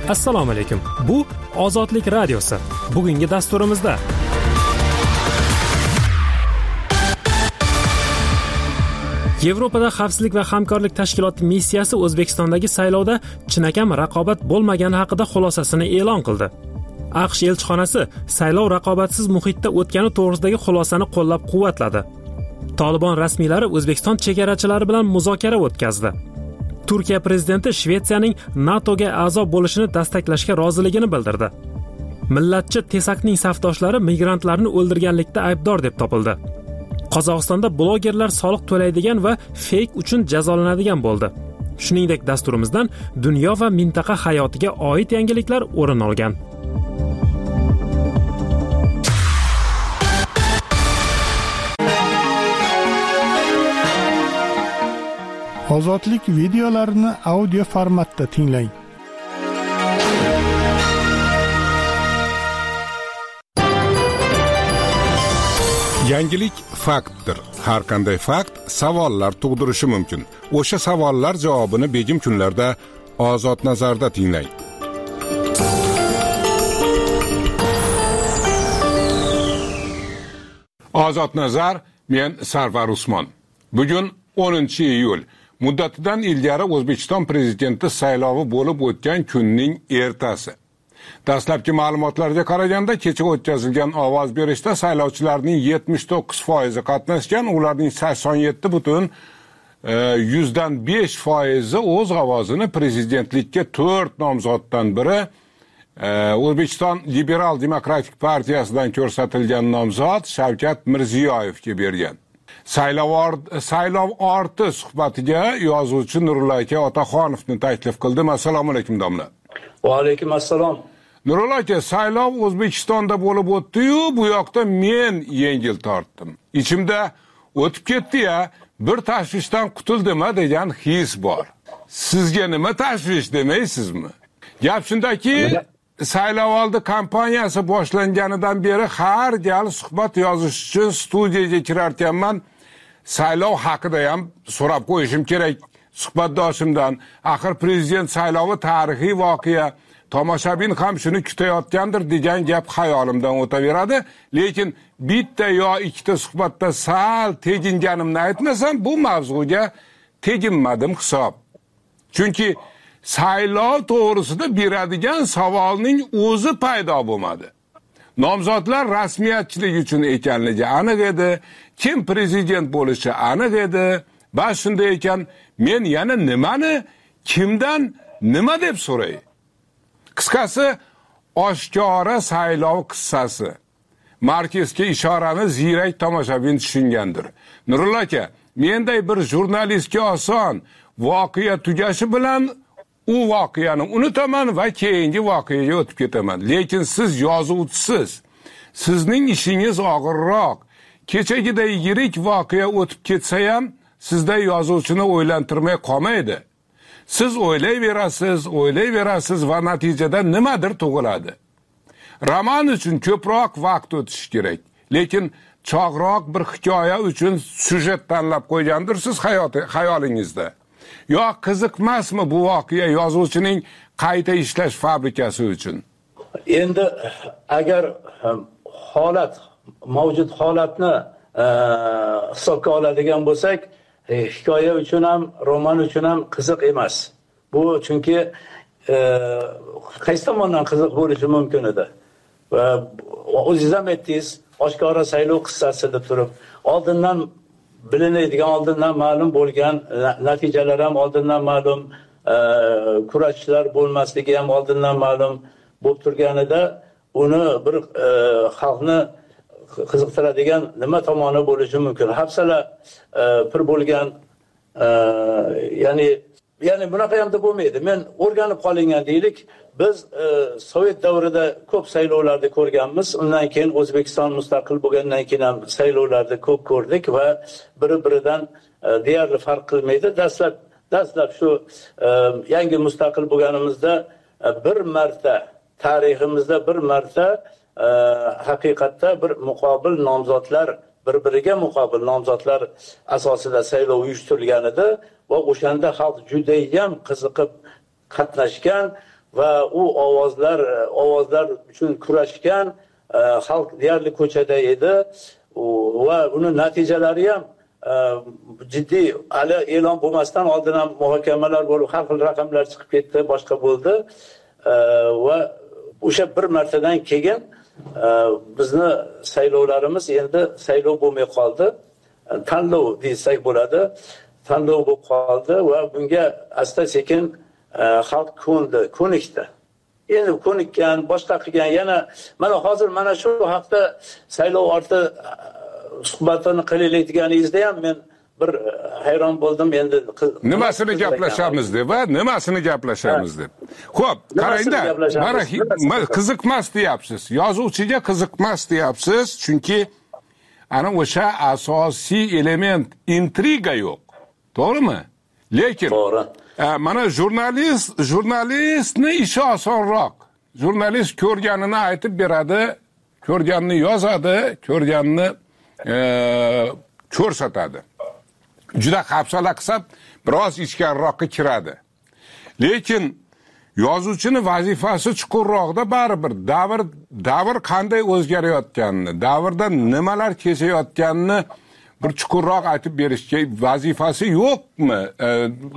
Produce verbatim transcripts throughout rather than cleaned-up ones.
Assalomu alaykum. Bu Ozodlik radiosi. Bugungi dasturimizda Yevropada xavfsizlik va hamkorlik tashkiloti missiyasi O'zbekistondagi saylovda chinakam raqobat bo'lmagani haqida xulosasini e'lon qildi. AQSh elchixonasi saylov raqobatsiz muhitda o'tgani to'g'risidagi xulosani qo'llab-quvvatladi. Tolibon rasmiylari O'zbekiston chegarachilari bilan muzokara o'tkazdi. Turkiya prezidenti Shvetsiyaning NATOga a'zo bo'lishini dastaklashga roziligini bildirdi. Millatchi Tesakning safdoshlari migrantlarni o'ldirganlikda aybdor deb topildi. Qozog'istonda blogerlar soliq to'laydigan va feyk uchun jazolanadigan bo'ldi. Shuningdek, dasturimizdan dunyo va mintaqa hayotiga oid yangiliklar o'rin olgan. Ozodlik videolarini audio formatda tinglang. Yangilik faktdir. Har qanday fakt savollar tug'dirishi mumkin. O'sha savollar javobini begim kunlarda Ozod nazarda tinglang. Ozod nazar, men Sarvar Usmon. Bugun o'ninchi iyul. Muddatidan ilgari O'zbekiston prezidenti saylovi bo'lib o'tgan kunning ertasi. Dastlabki ma'lumotlarga qaraganda kecha o'tkazilgan ovoz berishda saylovchilarning yetmish to'qqiz foizi qatnashgan, ularning sakson yetti butun yuzdan besh foizi o'z ovozini prezidentlikka to'rt nomzoddan biri O'zbekiston Liberal Demokratik partiyasidan ko'rsatilgan nomzod Shavkat Mirziyoyevga bergan. Saylov saylov orti suhbatiga yozuvchi Nurullo aka Otaxonovni taklif qildim. Assalomu alaykum domla. Va alaykum assalom. Nurullo aka, saylov O'zbekistonda bo'lib o'tdi-yu, bu yoqda men yengil tortdim. Ichimda o'tib ketdi-ya, bir tashvishdan qutuldimmi degan his bor. Sizga nima tashvish demaysizmi? Gap shundaki, saylovoldi kampaniyasi boshlanganidan beri har gal suhbat yozish uchun studiyaga kirarkanman, saylov haqida ham so'rab qo'yishim kerak suhbatdoshimdan. Axir prezident saylovi tarixiy voqea, tomoshabin ham shuni kutayotgandir degan gap xayolimdan o'taveradi, lekin bitta yo ikkita suhbatda sal teginganimni aytmasam, bu mavzuga teginmadim hisob. Chunki saylov to'g'risida beradigan savolning o'zi paydo bo'lmadi. Nomzodlar rasmiyatchilik uchun ekanligi aniq edi, kim prezident bo'lishi aniq edi. Bas shunday ekan, men yana nimani, kimdan nima deb so'ray? Qisqasi, oshkora saylov qissasi. Markezga ishorani ziyrak tomoshabin tushungandir. Nurullo aka, menday bir jurnalistga oson voqea tugashi bilan u voqeani unutaman va keyingi voqeaga o'tib ketaman. Lekin siz yozuvchisiz. Sizning ishingiz og'irroq. Kechagiday yirik voqea o'tib ketsa ham, sizday yozuvchini o'ylantirmay qolmaydi. Siz o'ylayverasiz, o'ylayverasiz va natijada nimadir tug'iladi. Roman uchun ko'proq vaqt o'tishi kerak. Lekin chog'roq bir hikoya uchun syujet tanlab qo'ygandirsiz hayoti, xayolingizda. Yo qiziqmasmi bu voqea yozuvchining qayta ishlash fabrikasi uchun? Endi agar holat, mavjud holatni hisobga oladigan bo'lsak, hikoya uchun ham, roman uchun ham qiziq emas. Bu chunki qaysi tomondan qiziq bo'lishi mumkin edi. Va o'zingiz ham aytdingiz, oshkora saylov qissasi deb turib, oldindan bilinadigan, oldindan ma'lum bo'lgan natijalar ham oldindan ma'lum, kurashchilar bo'lmasligi ham oldindan ma'lum bo'lib turganida, uni bir xalqni qiziqtiradigan nima tomoni bo'lishi mumkin? Hafsala pir bo'lgan, ya'ni ya'ni bunaqa ham deb bo'lmaydi. Men o'rganib qolingan deylik, biz Sovet davrida ko'p saylovlarni ko'rganmiz. Undan keyin O'zbekiston mustaqil bo'lgandan keyin ham saylovlarni ko'p ko'rdik va biri-biridan deyarli farq qilmaydi. Dastlab dastlab shu yangi mustaqil bo'lganimizda bir marta tariximizda bir marta haqiqatda bir muqobil nomzodlar, bir-biriga muqobil nomzodlar asosida saylov uyushtirilgan edi va o'shanda xalq juda ham qiziqib qatnashgan va u ovozlar ovozlar uchun kurashgan xalq deyarli ko'chada edi va uni natijalari ham jiddiy hali e'lon bo'lmasdan oldin ham muhokamalar bo'lib har xil raqamlar chiqib ketdi, boshqa bo'ldi va o'sha bir martadan keyin bizni saylovlarimiz endi saylov bo'lmay qoldi, tanlov desak bo'ladi, tanlov bo'lib qoldi va bunga asta sekin xalq ko'ndi, ko'nikdi. Endi ko'nikkan, boshqa qilgan, yana mana hozir mana shu hafta saylov orti suhbatini qilaylik deganingizda ham men bir hayron bo'ldim. Endi nimasini gaplashamiz deb, va nimasini gaplashamiz deb. Xo'p, qarangda, mana qiziqmas deyapsiz. Yozuvchiga qiziqmas deyapsiz, chunki ana o'sha asosiy element intriga yo'q. To'g'rimi? Lekin to'g'ri. Mana jurnalist, jurnalistni ishi osonroq. Jurnalist ko'rganini aytib beradi, ko'rganini yozadi, ko'rganini e, ko'rsatadi. Juda hafsala qilsa, biroz ichkariroqqa kiradi. Lekin yozuvchini vazifasi chuqurroqda baribir davr davr qanday o'zgarayotganini, davrda nimalar kechayotganini bir chuqurroq aytib berishga vazifasi yo'qmi? E,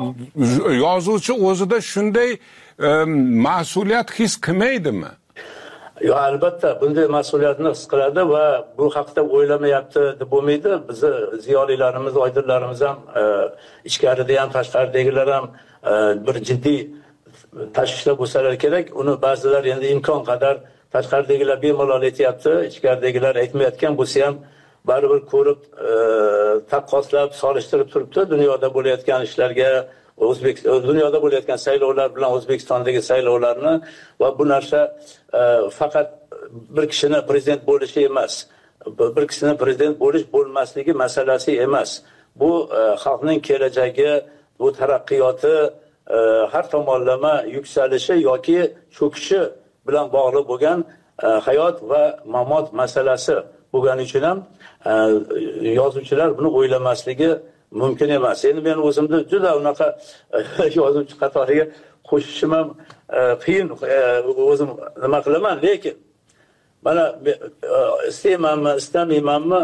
yozuvchi o'zida shunday e, mas'uliyat his qilmaydimi? Yo, albatta bunday mas'uliyatni his qiladi va bu haqda o'ylamayapti deb bo'lmaydi. Bizni ziyolilarimiz, oydinlarimiz ham e, ichkarida ham tashqaridagilar ham e, bir jiddiy tashvishda bo'lsalar kerak. Uni ba'zilar endi imkon qadar tashqaridagilar bemalol aytyapti, ichkaridagilar aytmayotgan bo'lsa ham baribir ko'rib, e, taqqoslab, solishtirib turibdi dunyoda bo'layotgan ishlarga, O'zbek dunyoda bo'layotgan saylovlar bilan O'zbekistondagi saylovlarni va bu narsa e, faqat bir kishini prezident bo'lishi emas, bir kishini prezident bo'lish bo'lmasligi masalasi emas. Bu e, xalqning kelajagi, bu taraqqiyoti, e, har tomonlama yuksalishi yoki cho'kishi bilan bog'liq bo'lgan e, hayot va mamot masalasi bo'lgani uchun ham e, yozuvchilar buni o'ylamasligi mumkin emas. Endi men o'zimni juda unaqa yozuvchi qatoriga qo'shishim ham qiyin, o'zim nima qilaman, lekin mana istaymanmi, istamaymanmi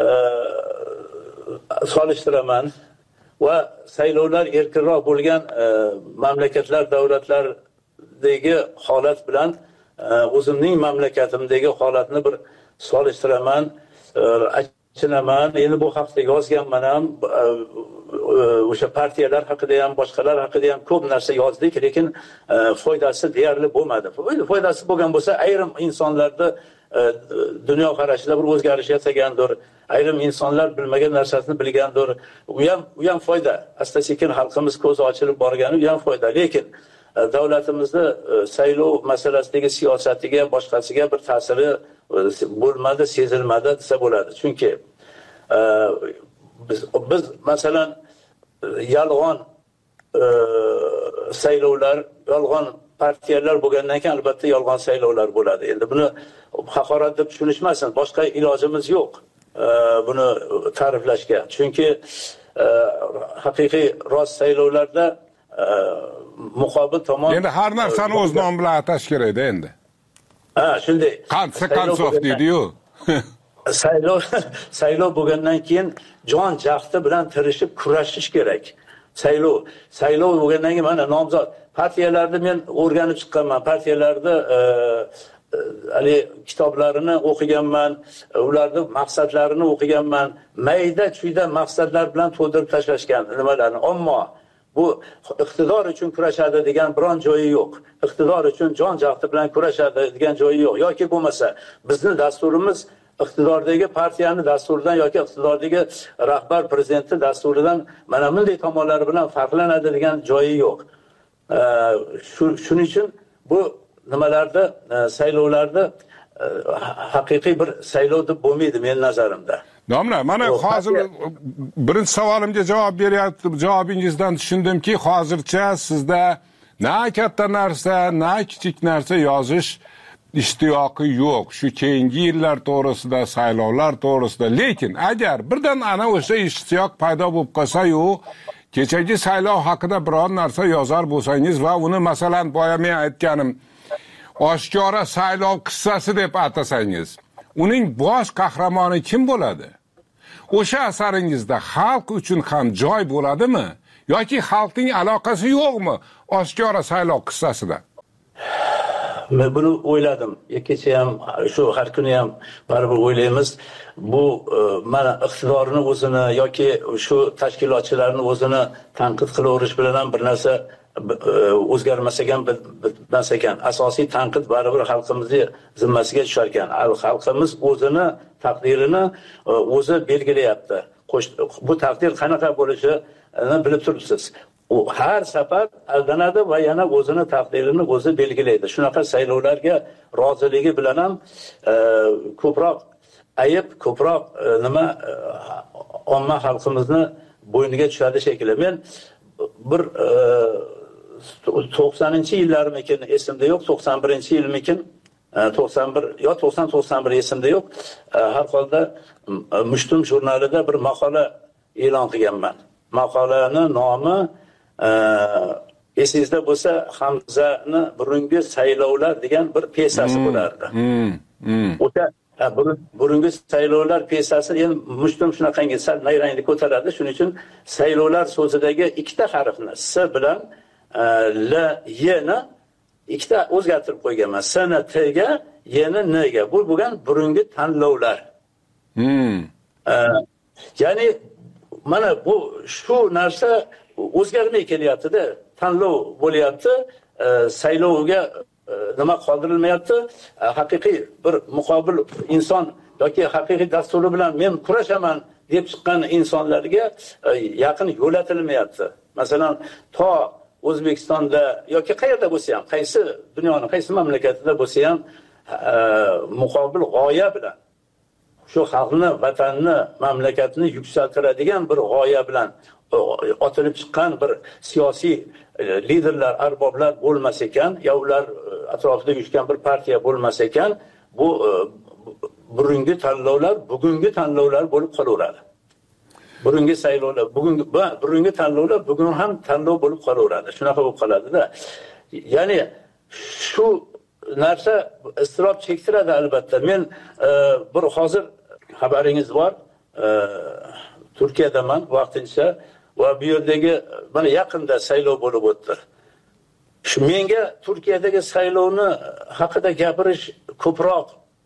solishtiraman va saylovlar erkinroq bo'lgan mamlakatlar, davlatlardagi holat bilan o'zimning mamlakatimdagi holatni bir solishtiraman, chinaman. Endi bu haqda yozganman ham, o'sha partiyalar haqida ham, boshqalar haqida ham ko'p narsa yozdik, lekin foydasi deyarli bo'lmadi. Foydasi bo'lgan bo'lsa, ayrim insonlarda dunyo qarashida bir o'zgarish yasagandir, ayrim insonlar bilmagan narsasini bilgandir. U ham u ham foyda. Asta-sekin xalqimiz ko'zi ochilib borgani u ham foyda. Lekin davlatimizni saylov masalasidagi siyosatiga, boshqasiga bir ta'siri bo'lmadi, sezilmadi desa bo'ladi. Chunki e, biz, biz masalan yolg'on e, saylovlar, yolg'on partiyalar bo'lgandan keyin albatta yolg'on saylovlar bo'ladi. Endi buni haqorat deb tushunishmasin, boshqa ilojimiz yo'q e, buni ta'riflashga. Chunki e, haqiqiy rost saylovlarda e, muqobil tomon endi har narsani o'z nomi bilan atash kerak-da endi. Ha, shunday. Qancha qansoq deydi-yu. Saylov saylov bo'lgandan keyin jon jahdi bilan tirishib kurashish kerak. Saylov, saylov bo'lgandan keyin mana nomzod partiyalarni men o'rganib chiqqanman. Partiyalarda e, hali kitoblarini o'qiganman, ularning maqsadlarini o'qiganman. Mayda-chuyda maqsadlar bilan to'ldirib tashlashgan nimalarni. Ammo bu iqtidor uchun kurashadi degan biron joyi yo'q. Iqtidor uchun jon jahdi bilan kurashadi degan joyi yo'q. Yoki bo'lmasa bizning dasturimiz iqtidordagi partiyani dasturidan yoki iqtidordagi rahbar prezidentning dasturidan mana bunday tomonlari bilan farqlanadi degan joyi yo'q. Shuning uchun bu nimalarda saylovlarda haqiqiy bir saylov deb bo'lmaydi men nazarimda. Domla, mana hozir birinchi savolimga javob beryapti. Javobingizdan tushundimki, hozircha sizda na katta narsa, na kichik narsa yozish ishtiyoqi yo'q. Shu keyingi yillar to'g'risida, saylovlar to'g'risida. Lekin agar birdan ana o'sha ishtiyoq paydo bo'lib qolsa-yu, kechagi saylov haqida biror narsa yozar bo'lsangiz va uni masalan boya men aytganim oshkora saylov qissasi deb atasangiz, uning bosh qahramoni kim bo'ladi? O'sha asaringizda xalq uchun ham joy bo'ladimi yoki xalqning aloqasi yo'qmi oshkora saylov qissasida? Men buni o'yladim. Kecha ham, shu har kuni ham baribir o'ylaymiz. Bu mana iqtidorni o'zini yoki shu tashkilotchilarni o'zini tanqid qilaverish bilan ham bir narsa o'zgarmas ekan, bitmas ekan. Asosiy tanqid baribir xalqimizning zimmasiga tushar ekan. Xalqimiz o'zini taqdirini o'zi belgilayapti. Bu taqdir qanaqa bo'lishini bilib turibsiz. U har safar aldanadi va yana o'zini taqdirini o'zi belgilaydi. Shunaqa saylovlarga roziligi bilan ham ko'proq ayib, ko'proq nima omma xalqimizni bo'yniga tushadi shekilli. Men bir to'qsoninchi yillarmikin esimda yo'q, to'qson birinchi yilmikin, to'qson bir yo to'qson to'qson bir esimda yo'q. Har holda Mushtum jurnalida bir maqola e'lon qilganman. Maqolaning nomi esingizda bo'lsa Hamzani burungi saylovlar degan bir piyesasi bo'lardi. O'ta burungi saylovlar piyesasi endi Mushtum shunaqangi sal nayrangni ko'taradi. Shuning uchun saylovlar so'zidagi ikkita harfni s bilan l y ni ikkita o'zgartirib qo'yganman. S ni t ga, y ni n ga. Bu bo'lgan burungi tanlovlar. Ya'ni mana bu shu narsa o'zgarmay kelyapti-da. Tanlov bo'lyapti, saylovga nima qoldirilmayapti. Haqiqiy bir muqobil inson yoki haqiqiy dasturi bilan men kurashaman deb chiqqan insonlarga yaqin yo'latilmayapti. Masalan, to O'zbekistonda yoki qayerda bo'lsa ham, qaysi dunyoning qaysi mamlakatida bo'lsa ham muqobil g'oya bilan shu xalqni, vatanni, mamlakatni yuksaltiradigan bir g'oya bilan otilib chiqqan bir siyosiy liderlar, arboblar bo'lmas ekan, yo ular atrofida yurgan bir partiya bo'lmas ekan, bu burungi tanlovlar, bugungi tanlovlar bo'lib qolaveradi. Burungi saylovlar, bugungi burungi tanlovlar bugun ham tanlov bo'lib qolaveradi. Shunaqa bo'lib qoladi-da. Ya'ni shu narsa iztirob chektiradi albatta. Men bir hozir xabaringiz bor, Turkiyadaman vaqtincha va bu yerdagi mana yaqinda saylov bo'lib o'tdi. Shu menga Turkiyadagi saylovni haqida gapirish ko'proq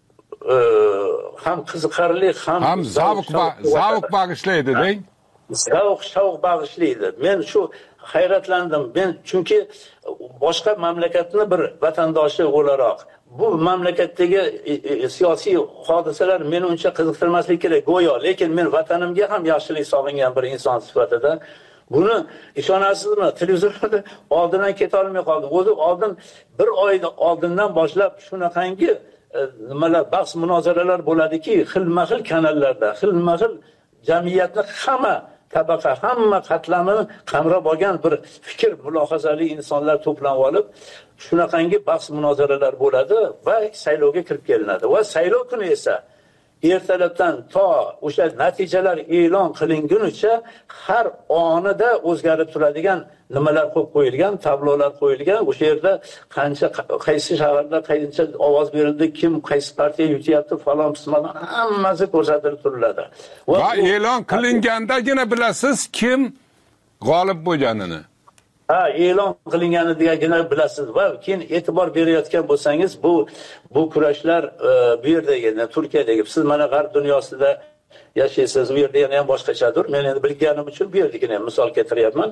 ham qiziqarli, ham ham zavq zavq bag'ishlaydi, deng. Zavq shavq bag'ishlaydi. Men shu hayratlandim. Men chunki boshqa mamlakatni bir vatandoshi o'laroq bu mamlakatdagi siyosiy hodisalar meni uncha qiziqtirmasligi kerak go'yo, lekin men vatanimga ham yaxshilik sog'ingan bir inson sifatida buni ishonasizmi? Televizorda oldindan keta olmay qoldim. O'zi oldin bir oy oldindan boshlab shunaqangi nimalar, bahs munozaralar bo'ladiki, xilma-xil kanallarda, xilma-xil jamiyatni hamma tabaqa, hamma qatlamini qamrab olgan bir fikr, mulohazali insonlar to'planib olib, shunaqangi bahs munozaralar bo'ladi va saylovga kirib kelinadi. Va saylov kuni esa ertalabdan to o'sha natijalar e'lon qilingunicha har onida o'zgarib turadigan nimalar qo'yib qo'yilgan, tablolar qo'yilgan. O'sha yerda qancha, qaysi shaharda qancha ovoz berildi, kim qaysi partiya yutyapti, falon qismdan hammasi ko'rsatilib turiladi. Va e'lon qilingandagina bilasiz kim g'olib bo'lganini. Ha, e'lon qilinganidagina bilasiz va keyin e'tibor berayotgan bo'lsangiz, bu bu kurashlar bu yerdagi, Turkiyadagi, siz mana g'arb dunyosida yashaysiz, u yerda yana ham boshqachadir. Men endi bilganim uchun bu yerdagina misol keltiryapman.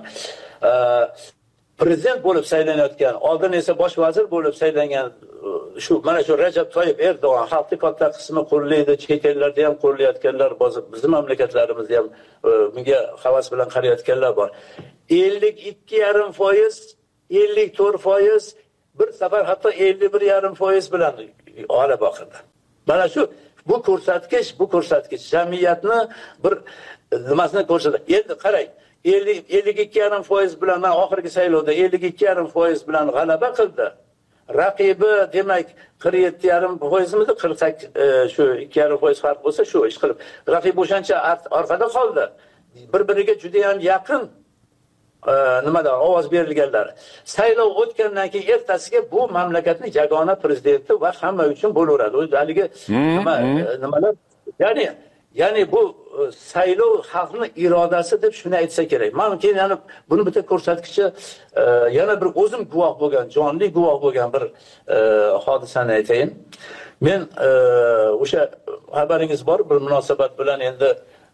Prezident bo'lib saylanayotgan, oldin esa bosh vazir bo'lib saylangan shu mana shu Rajab Toyyib Erdo'g'an xalqning katta qismi qo'llaydi, chet ellarda ham qo'llayotganlar bor, bizning mamlakatlarimizda ham bunga havas bilan qarayotganlar bor. ellik ikki yarim foiz, ellik to'rt foiz, bir safar hatto ellik bir yarim foiz bilan g'alaba qildi. Mana shu bu ko'rsatkich, bu ko'rsatkich jamiyatni bir nimasini ko'rsatadi. Endi qarang, ellik ikki yarim foiz bilan mana oxirgi saylovda ellik ikki yarim foiz bilan g'alaba qildi. Raqibi demak qirq yetti yarim foizmidi, qirq sakkiz shu ikki yarim foiz farq bo'lsa shu ish qilib. Raqib o'shancha orqada qoldi. Bir-biriga juda ham yaqin nimada ovoz berilganlar. Saylov o'tgandan keyin ertasiga bu mamlakatning yagona prezidenti va hamma uchun bo'laveradi. O'zi haligi nima nimalar, ya'ni ya'ni bu saylov xalqning irodasi deb shuni aytsa kerak. Men keyin yana buni bitta ko'rsatkichi yana bir o'zim guvoh bo'lgan, jonli guvoh bo'lgan bir hodisani aytayin. Men o'sha xabaringiz bor, bir munosabat bilan endi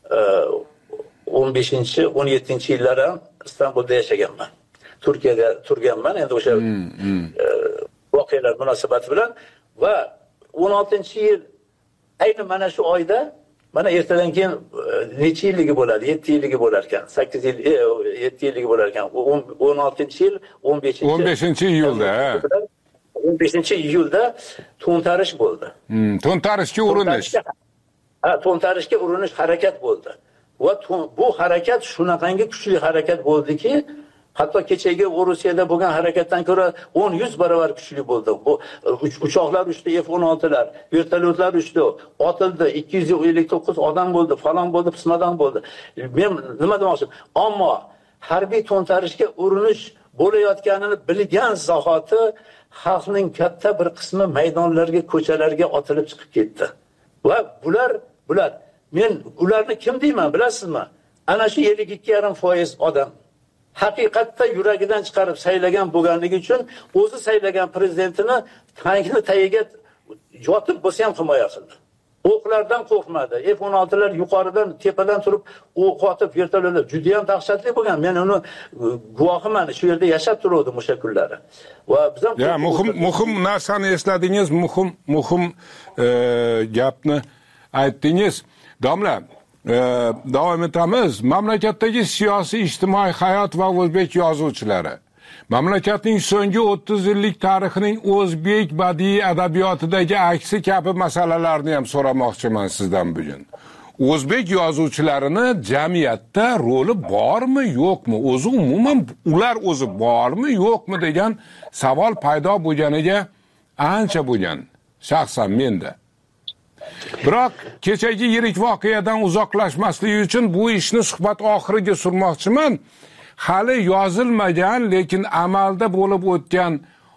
o'n beshinchi o'n yettinchi yillarda Istanbulda yashaganman. Turkiyada turganman endi o'sha voqealar munosabati bilan va o'n oltinchi yil ayni mana shu oyda, mana ertadan keyin necha yilligi bo'ladi? yetti yilligi bo'lar ekan. sakkiz yil, yetti yilligi bo'lar ekan. o'n oltinchi yil o'n beshinchi o'n beshinchi iyulda. o'n beshinchi iyulda to'ntarish bo'ldi. Hmm, to'ntarishga urinish. Ha, to'ntarishga urinish harakat bo'ldi. Va bu harakat shunaqangi kuchli harakat bo'ldiki, hatto kechagi Rusiyada bo'lgan harakatdan ko'ra o'n yuz barobar kuchli bo'ldi. Bu uchoqlar uchdi, F o'n oltilar, vertolyotlar uchdi, otildi, ikki yuz ellik to'qqiz odam bo'ldi, falon bo'ldi, pismadan bo'ldi. Men nima demoqchim? Ammo harbiy to'ntarishga urinish bo'layotganini bilgan zahoti xalqning katta bir qismi maydonlarga, ko'chalarga otilib chiqib ketdi. Va bular bular men ularni kim deyman, bilasizmi? Ana shu ellik ikki yarim foiz odam haqiqatda yuragidan chiqarib saylagan bo'lganligi uchun o'zi saylagan prezidentini tankni tagiga yotib bo'lsa ham himoya qildi. O'qlardan qo'rqmadi. F o'n oltilar yuqoridan, tepadan turib o'q otib vertolyotlar juda ham dahshatli bo'lgan. Men uni guvohiman, shu yerda yashab turdim o'sha kunlari. Va biz ham ya muhim muhim narsani esladingiz, muhim muhim gapni aytdingiz. Domla, davom etamiz. Mamlakatdagi siyosiy ijtimoiy hayot va o'zbek yozuvchilari, mamlakatning so'nggi o'ttiz yillik tarixining o'zbek badiiy adabiyotidagi aksi kabi masalalarni ham so'ramoqchiman sizdan bugun. O'zbek yozuvchilarini jamiyatda roli bormi, yo'qmi? O'zi umuman ular o'zi bormi, yo'qmi degan savol paydo bo'lganiga ancha bo'lgan, shaxsan menda. Biroq kechagi yirik voqeadan uzoqlashmaslik uchun bu ishni suhbat oxiriga surmoqchiman. Hali yozilmagan, lekin amalda bo'lib o'tgan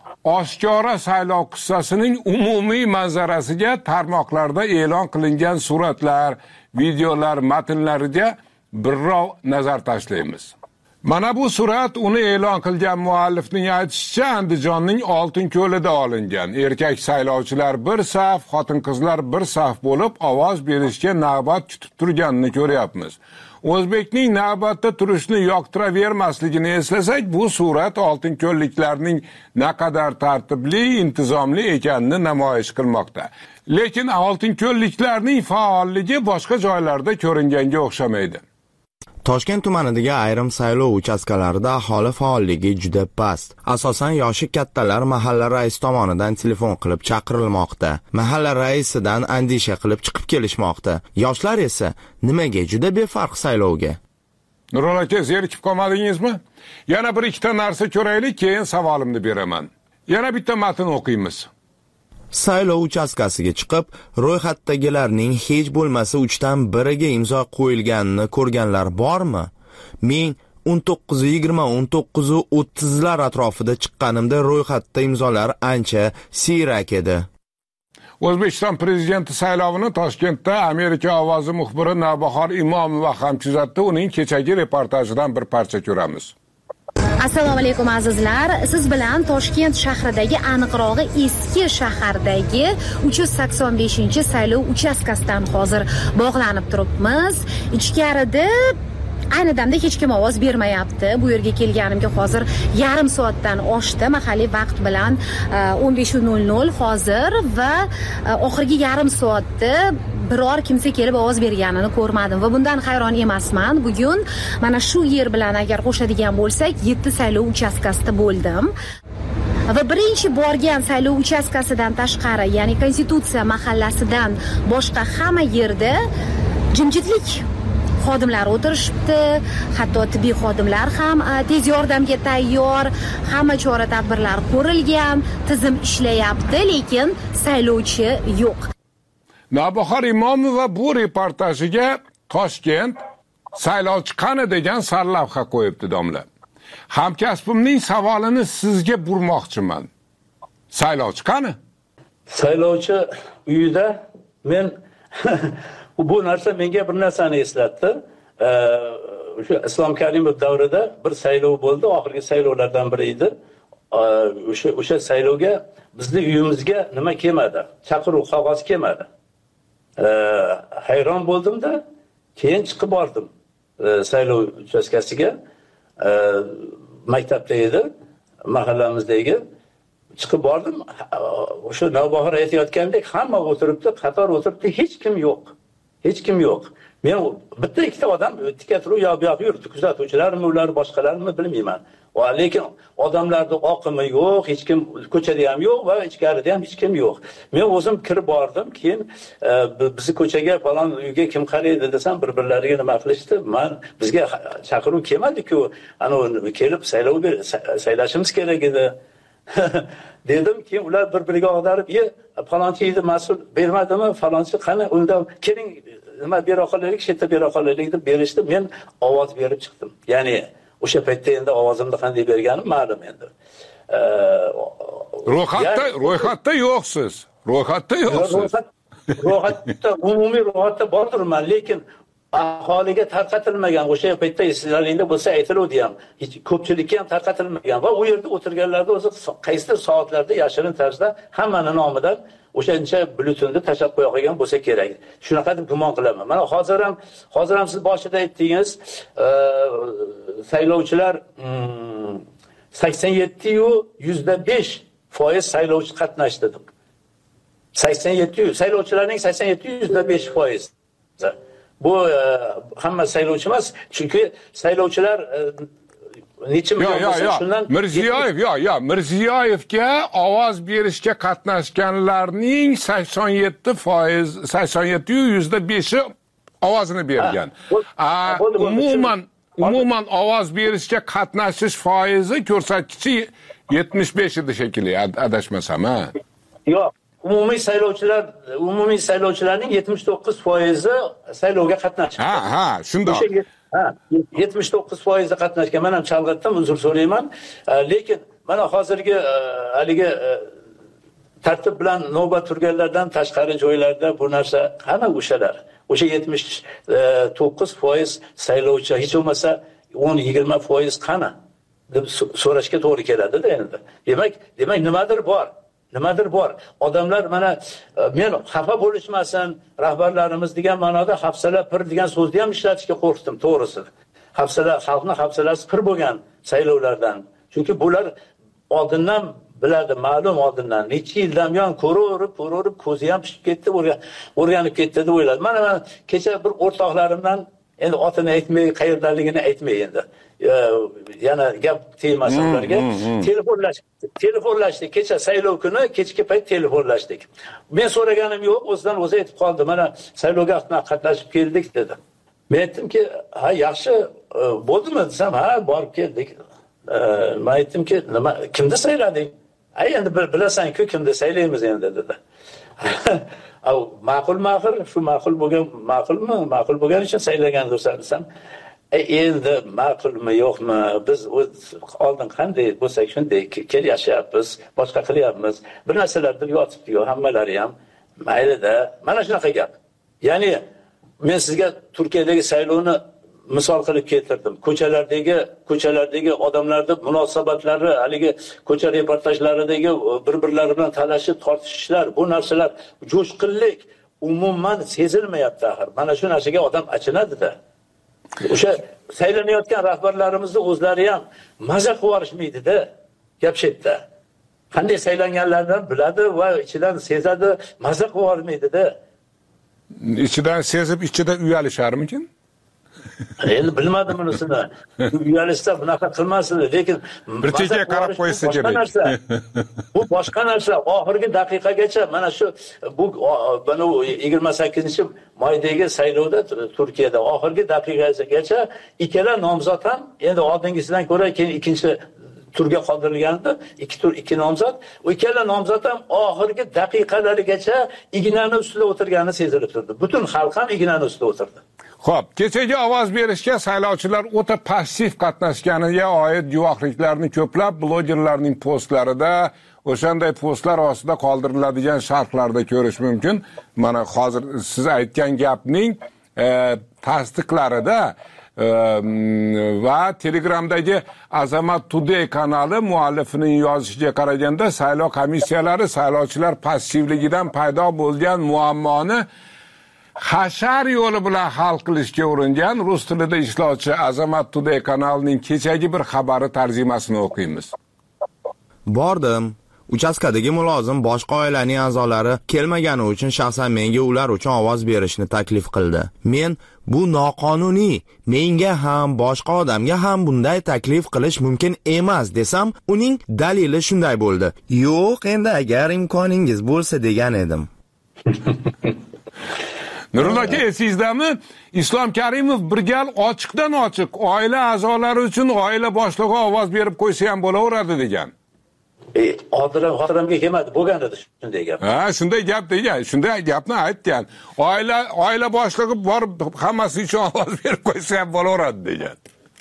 oshkora saylov qissasining umumiy manzarasiga tarmoqlarda e'lon qilingan suratlar, videolar, matnlariga birrov nazar tashlaymiz. Mana bu surat uni e'lon qilgan muallifning aytishicha Andijonning Oltinko'lida olingan. Erkak saylovchilar bir saf, xotin-qizlar bir saf bo'lib ovoz berishga navbat kutib turganini ko'ryapmiz. O'zbekning navbatda turishni yoqtiravermasligini eslasak, bu surat oltinko'lliklarning naqadar tartibli, intizomli ekanini namoyish qilmoqda. Lekin oltinko'lliklarning faolligi boshqa joylarda ko'ringanga o'xshamaydi. Toshkent tumanidagi ayrim saylov uchastkalarida aholi faolligi juda past. Asosan yoshi kattalar mahalla raisi tomonidan telefon qilib chaqirilmoqda. Mahalla raisidan andisha qilib chiqib kelishmoqda. Yoshlar esa nimaga juda befarq saylovga? Nurol aka, zerikib qolmadingizmi? Yana bir ikkita narsa ko'raylik, keyin savolimni beraman. Yana bitta matn o'qiymiz. Saylov uchastkasiga chiqib, ro'yxatdagilarning hech bo'lmasa uchdan biriga imzo qo'yilganini ko'rganlar bormi? Men o'n to'qqiz yigirma o'n to'qqiz o'ttizlar atrofida chiqqanimda ro'yxatda imzolar ancha siyrak edi. O'zbekiston prezidenti saylovini Toshkentda Amerika ovozi muxbiri Navbahor Imomova ham kuzatdi. Uning kechagi reportajidan bir parcha ko'ramiz. Assalomu alaykum azizlar. Siz bilan Toshkent shahridagi, aniqrog'i eski shahardagi uch yuz sakson beshinchi saylov uchastkasidan hozir bog'lanib turibmiz. Ichkarida ayni damda hech kim ovoz bermayapti. Bu yerga kelganimga hozir yarim soatdan oshdi. Mahalliy vaqt bilan o'n besh nol nol hozir va oxirgi yarim soatda biror kimsa kelib ovoz berganini ko'rmadim va bundan hayron emasman. Bugun mana shu yer bilan agar qo'shadigan bo'lsak, yetti saylov uchastkasida bo'ldim. Va birinchi borgan saylov uchastkasidan tashqari, ya'ni Konstitutsiya mahallasidan boshqa hamma yerda jimjitlik. Xodimlar o'tirishibdi, hatto tibbiy xodimlar ham tez yordamga tayyor, hamma chora-tadbirlar ko'rilgan, tizim ishlayapti, lekin saylovchi yo'q. Navbahor Imomova bu reportajiga Toshkent saylovchi qani degan sarlavha qo'yibdi, domla. hamkasbimning savolini sizga burmoqchiman. Saylovchi qani? Saylovchi uyida men bu narsa menga bir narsani eslatdi. O'sha Islom Karimov davrida bir saylov bo'ldi, oxirgi saylovlardan biri edi. O'sha o'sha saylovga bizni uyimizga nima kelmadi? Chaqiruv qog'oz kelmadi. Hayron bo'ldim-da, keyin chiqib bordim saylov uchastkasiga. Maktabda edi, mahallamizdagi. Chiqib bordim, o'sha Navbahor aytayotgandek hamma o'tiribdi, qator o'tiribdi, hech kim yo'q. Hech kim yo'q. Men bitta ikkita odam tikka turib yo bu yoqqa yuribdi, kuzatuvchilarmi, ular boshqalarmi bilmayman. Va lekin odamlarning oqimi yo'q, hech kim ko'chada ham yo'q va ichkarida ham hech kim yo'q. Men o'zim kirib bordim, keyin bizni ko'chaga falon uyga kim qaraydi desam, bir-birlariga nima qilishdi. Men bizga chaqiruv kelmadi-ku, ana kelib saylov saylashimiz kerak edi. Dedim ki ular bir-biriga ag'darib, "Ye, falonchi edi mas'ul bermadimi? Falonchi qani? Unda keling, nima bera qolaylik, shetda bera qolaylik" deb berishdi. Men ovoz berib chiqdim. Ya'ni o'sha paytda endi ovozimni qanday berganim ma'lum endi. Ro'yxatda, ro'yxatda yo'qsiz. Ro'yxatda yo'qsiz. Ro'yxatda, umumiy ro'yxatda bordirman, lekin aholiga tarqatilmagan. O'sha paytda sizlaringda bo'lsa aytiluvdi ham. Ko'pchilikka ham tarqatilmagan va u yerda o'tirganlarda o'zi qaysidir soatlarda yashirin tarzda hammaning nomidan o'shancha blyutenni tashlab qo'ya qolgan bo'lsa kerak. Shunaqa deb gumon qilaman. Mana hozir ham hozir ham siz boshida aytdingiz, saylovchilar sakson yetti yu yuzda besh foiz saylovchi qatnashdi deb. sakson yetti saylovchilarning sakson yetti yuzda besh foiz. Bu hamma saylovchi emas, chunki saylovchilar necha million bo'lsa shundan Mirziyoyev, yo, yo, Mirziyoyevga ovoz berishga qatnashganlarning sakson yetti foiz, sakson yetti yuzda beshi ovozini bergan. Umuman umuman ovoz berishga qatnashish foizi ko'rsatkichi yetmish besh edi shekilli, adashmasam, ha? Yo'q. Umumiy saylovchilar, umumiy saylovchilarning yetmish to'qqiz foizi saylovga qatnashgan. Ha, ha, shundoq. Ha, yetmish to'qqiz foiz qatnashgan. Men ham chalg'itdim, uzr so'rayman. Lekin mana hozirgi haligi tartib bilan navbat turganlardan tashqari joylarda bu narsa hamma o'shalar. O'sha yetmish to'qqiz foiz saylovchi hech bo'lmasa o'n yigirma foiz qani deb so'rashga to'g'ri keladi-da endi. Demak, demak nimadir bor. Nimadir bor. Odamlar mana men xafa bo'lishmasin, rahbarlarimiz degan ma'noda hafsalar pir degan so'zni ham ishlatishga qo'rqdim, to'g'risi. Hafsalar, xalqning hafsalasi pir bo'lgan saylovlardan. Chunki bular oldindan biladi, ma'lum oldindan. Necha yildan buyon ko'rib, ko'rib, ko'zi ham pishib ketdi, o'rganib ketdi deb o'yladim. Mana men kecha bir o'rtoqlarimdan endi otini aytmay, qayerdaligini aytmay endi. Yana gap tegmasin ularga. Telefonlashdik. Telefonlashdik. Kecha saylov kuni kechki payt telefonlashdik. Men so'raganim yo'q, o'zidan o'zi aytib qoldi. Mana saylovga qatnashib keldik dedi. Men aytdimki, "Ha, yaxshi bo'ldimi?" desam, "Ha, borib keldik." Men aytdimki, "Nima, kimni saylading?" "Ay, endi bilasan-ku, kimni saylaymiz endi" dedi. Av ma'qul ma'qul, shu ma'qul bo'lgan, ma'qulmi? Ma'qul bo'lgan uchun saylagan desam, endi ma'qulmi yo'qmi, biz oldin qanday bo'lsak shunday kelyapmiz, boshqa qilyapmiz. Bir narsalardir yotibdi-yu, hammalari ham mayli-da. Mana shunaqa gap. Ya'ni men sizga Turkiyadagi saylovni misol qilib keltirdim. Ko'chalardagi ko'chalardagi odamlarning munosabatlari, haligi ko'cha reportajlaridagi bir-birlari bilan talashib tortishishlar, bu narsalar jo'shqinlik umuman sezilmayapti axir. Mana shu narsaga odam achinadi-da. O'sha saylanayotgan rahbarlarimizni o'zlari ham maza qilib yuborishmaydi-da. Gap shetda. Qanday saylanganlarni biladi va ichidan sezadi, maza qilib yubormaydi-da. Ichidan sezib, ichida uyalisharmikin? Endi bilmadim bunisini. Uyalishsa bunaqa qilmasin, lekin bir chekka qarab qo'ysa kerak. Bu boshqa narsa. Oxirgi daqiqagacha mana shu bu mana yigirma sakkizinchi maydagi saylovda Turkiyada oxirgi daqiqagacha ikkala nomzod ham endi oldingisidan ko'ra keyin ikkinchi turga qoldirilgandi. Ikki tur, ikki nomzod. U ikkala nomzod ham oxirgi daqiqalarigacha ignaning ustida o'tirgani sezilib turdi. Butun xalq ham ignaning ustida o'tirdi. Xo'p, kechagi ovoz berishga saylovchilar o'ta passiv qatnashganiga oid guvohliklarni ko'plab blogerlarning postlarida, o'shanday postlar ostida qoldiriladigan sharhlarda ko'rish mumkin. Mana hozir siz aytgan gapning e, tasdiqlarida e, va Telegramdagi Azamat Today kanali muallifining yozishiga qaraganda saylov komissiyalari saylovchilar passivligidan paydo bo'lgan muammoni hashar yo'li bilan hal qilishga uringan rus tilida ishlovchi Azamat Today kanalining kechagi bir xabari tarjimasini o'qiymiz. Bordim. Uchastkadagi mulozim boshqa oilaning a'zolari kelmagani uchun shaxsan menga ular uchun ovoz berishni taklif qildi. Men bu noqonuniy, menga ham boshqa odamga ham bunday taklif qilish mumkin emas desam, uning dalili shunday bo'ldi. Yo'q, endi agar imkoningiz bo'lsa degan edim. Nurul aka, esizdami? Islom Karimov bir gal ochiqdan ochiq oila a'zolari uchun oila boshlig'i ovoz berib qo'ysa ham bo'laveradi degan. E, xotiram xotiramga kelmadi, bo'lgan edi shunday gap. Ha, shunday gap degan, shunday gapni aytgan. Oila oila boshlig'i borib hammasi uchun ovoz berib qo'ysa ham bo'laveradi degan.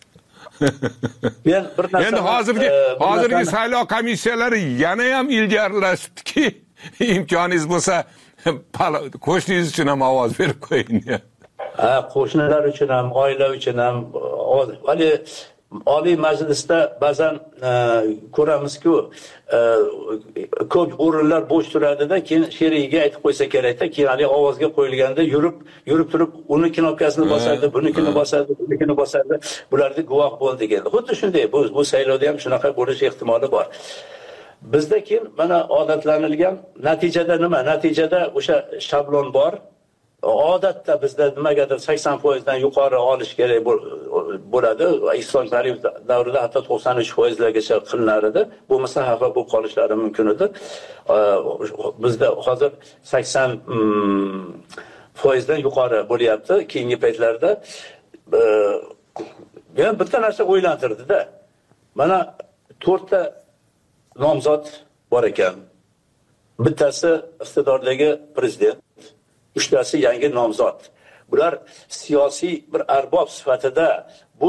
Men bir narsa Endi hozirgi e, hozirgi saylov komissiyalari yana ham ilgarilashibdiki, imkoningiz bo'lsa qo'shningiz uchun ham ovoz berib qo'ying. Ha, qo'shnilar uchun ham, oila uchun ham, hali Oliy Majlisda ba'zan ko'ramizku, ko'p o'rinlar bo'sh turadida, keyin sherigiga aytib qo'ysa kerakda, keyin hali ovozga qo'yilganda yurib, yurib turib, uni knopkasini bosadi, bunikini bosadi, bunikini bosadi, bularga guvoh bo'ldi keldi. Xuddi shunday, bu bu saylovda ham shunaqa bo'lish ehtimoli bor. Bizda keyin mana odatlanilgan natijada nima? Natijada o'sha shablon bor. Odatda bizda nimagadir sakson foiz dan yuqori olish kerak bo'ladi. Islom Karimov davrida hatto to'qson uch foiz largacha qilinar edi. Bo'lmasa xafa bo'lib qolishlari mumkin edi. Bizda hozir sakson foiz dan yuqori bo'lyapti keyingi paytlarda. Men bitta narsa o'ylantirdi-da. Mana to'rtta nomzod bor ekan. Bittasi iqtidordagi prezident, uchtasi yangi nomzod. Bular siyosiy bir arbob sifatida bu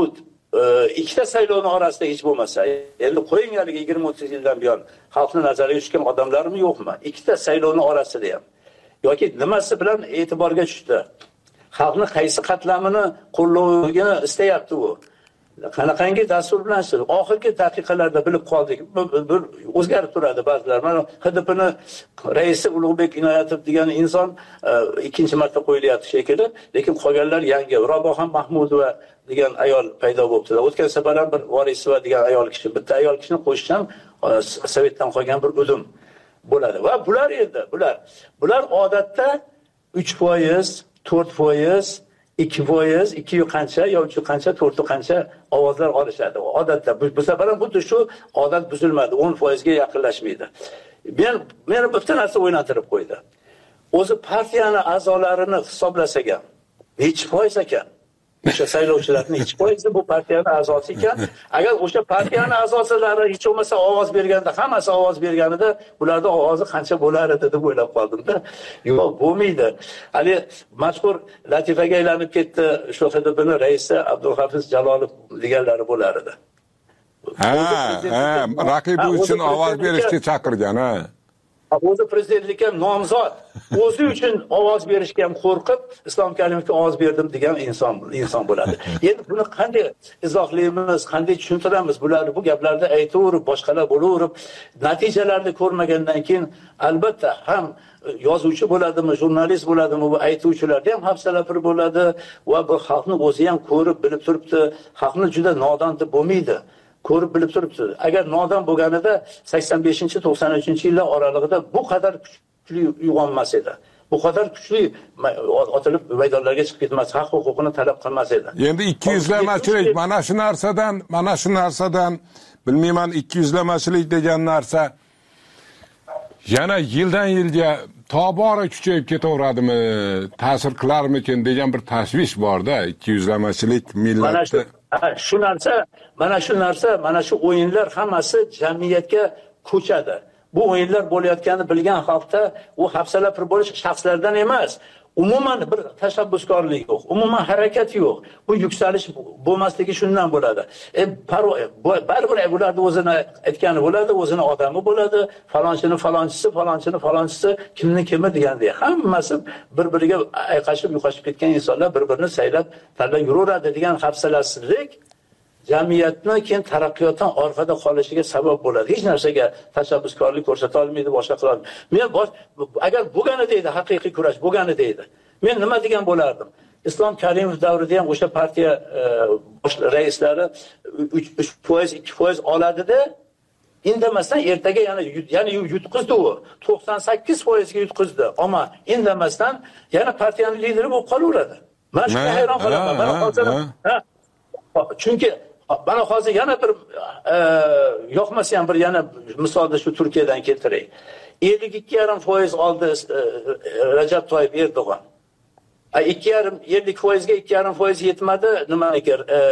ikkita saylovning orasida hech bo'lmasa, endi qo'ying haliga yigirma o'ttiz yildan buyon xalqni nazariga tushgan odamlarmi yo'qmi? Ikkita saylovning orasida ham yoki nimasi bilan e'tiborga tushdi? Xalqni qaysi qatlamini qo'llovini istayapti u? Qanaqangi dastur bilan ishlaydi? Oxirgi daqiqalarda bilib qoldik. Bir o'zgarib turadi ba'zilar. Mana H D P'ni raisi Ulug'bek Inoyatov degan inson ikkinchi marta qo'yilyapti shekilli, lekin qolganlar yangi. Roboxon Mahmudova degan ayol paydo bo'libdi. O'tgan safar ham bir Vorisova degan ayol kishi, bitta ayol kishini qo'shishdan Sovetdan qolgan bir o'lim bo'ladi. Va bular endi, bular bular odatda uch foiz, to'rt foiz, ikki foiz, ikki yu qancha, yo uch yu qancha, to'rt yu qancha ovozlar olishadi. Odatda bu safar ham xuddi shu odat buzilmadi, o'n foizga yaqinlashmaydi. Men meni bitta narsa o'ylantirib qo'ydi. O'zi partiyani a'zolarini hisoblasak ham necha foiz ekan? O'sha saylovchilarning necha foizi bu partiyani a'zosi ekan? Agar o'sha partiyani a'zosilari hech bo'lmasa ovoz berganda, hammasi ovoz berganida ularda ovozi qancha bo'lar edi deb o'ylab qoldim-da. Yo'q, bo'lmaydi. Hali mashhur latifaga aylanib ketdi, shu H D P'ning raisi Abdulhafiz Jalolov deganlari bo'lar edi. Ha, ha, raqibi uchun ovoz berishga chaqirgan, ha. O'zi prezidentlikka nomzod, o'zi uchun ovoz berishga ham qo'rqib, Islom Karimovga ovoz berdim degan inson inson bo'ladi. Endi buni qanday izohlaymiz, qanday tushuntiramiz? Bularni bu gaplarda aytaverib, boshqalar bo'laverib, natijalarni ko'rmagandan keyin albatta ham yozuvchi bo'ladimi, jurnalist bo'ladimi, bu aytuvchilarda ham hafsalapir bo'ladi va bu xalqni o'zi ham ko'rib bilib turibdi. Xalqni juda nodon deb bo'lmaydi. Ko'rib bilib turibdi. Agar nodon bo'lganida sakson beshinchi to'qson uchinchi yillar oralig'ida bu qadar kuchli uyg'onmas edi. Bu qadar kuchli otilib maydonlarga chiqib ketmas, haq huquqini talab qilmas edi. Endi ikki yuzlamachilik mana shu narsadan, mana shu narsadan bilmayman, ikki yuzlamachilik degan narsa yana yildan yilga tobora kuchayib ketaveradimi, ta'sir qilarmikin degan bir tashvish bor-da. ikki yuzlamachilik millatni shu narsa, mana shu narsa, mana shu o'yinlar hammasi jamiyatga ko'chadi. Bu o'yinlar bo'layotganini bilgan xalqda u hafsalapir bo'lish shaxslardan emas, umuman bir tashabbuskorlik yo'q, umuman harakat yo'q. Bu yuksalish bo'lmasligi shundan bo'ladi. E, baribir ularni o'zini aytgani bo'ladi, o'zini odami bo'ladi, falonchini falonchisi, falonchini falonchisi, kimni kimi degandek. Hammasi bir-biriga ayqashib, yuqashib ketgan insonlar bir-birini saylab, tanlab yuraveradi degan hafsalasizlik jamiyatni keyin taraqqiyotdan orqada qolishiga sabab bo'ladi. Hech narsaga tashabbuskorlik ko'rsata olmaydi, boshqa qila olmaydi. Men bosh, agar bo'lganida edi, haqiqiy kurash bo'lganida edi, men nima degan bo'lardim? Islom Karimov davrida ham o'sha partiya bosh raislari uch foiz ikki foiz oladi-da, indamasdan ertaga yana yana yutqizdi u. to'qson sakkiz foiz ga yutqizdi. Ammo indamasdan yana partiyaning lideri bo'lib qolaveradi. Men shunga hayron qolaman. Mana hozir chunki bana hozir yana bir e, yoqmasa ham bir yana misolda shu Turkiyadan keltiray. ellik ikki yarim foiz oldi e, Rajab Toyyib Erdo'g'on. ikki yarim ellik foiz ga ikki yarim foiz yetmadi nimaniki e, e,